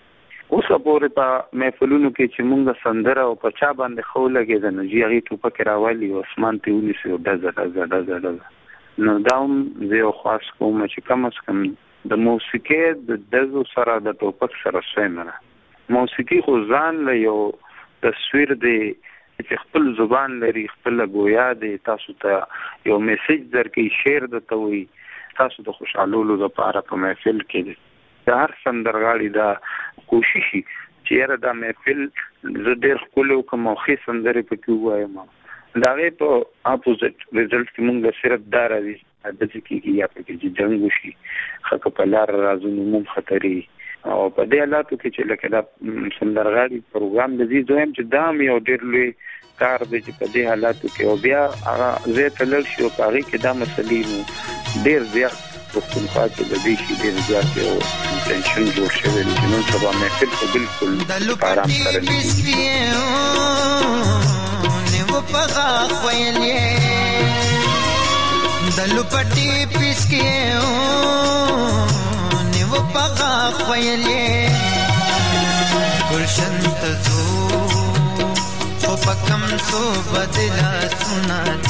S23: اوس پورې په محفلونو کې چې مونږ سندره او په چا باندې خو لګېدل نو جی هغه ټوپک راوالي او اسمان ته ونیسي او ډزه نو داوم زه خاص کوم چې کم از کم د موسیقي د دزو سره د ټوپک سره سمره موسیقي خو ځان له یو تصویر دی چې خپل زبان لري خپل گویا دی تاسو ته یو میسج درکې شعر دته وي تاسو د خوشالولو لپاره په محفل کې دی هر سندرغاړي دا کوشش چې دا محفل زه ډېر خپل کوم خو سندرې پکې وایم دا غي په اپوزیټ ریزلټ کې موږ صرف دا راځي د ځکه یا په کې جنگ وشي خکه په لار راځو نو خطرې او په دې حالاتو کې چې لکه دا سندرغاړي پروګرام د دې دویم چې دا مې او ډېر لوی کار دی چې په دې حالاتو کې او بیا هغه زه تلل شو پاره کې دا مسلې نو ډېر زیات پښتونخوا کې د دې شي ډېر زیات یو ټینشن جوړ شوی دی نو سبا محفل خو بالکل آرام سره نه و پغا خویلې دلو پټي پسکیو نیو پغا خویلې گلشن تزو خو پکم سو بدلا سنا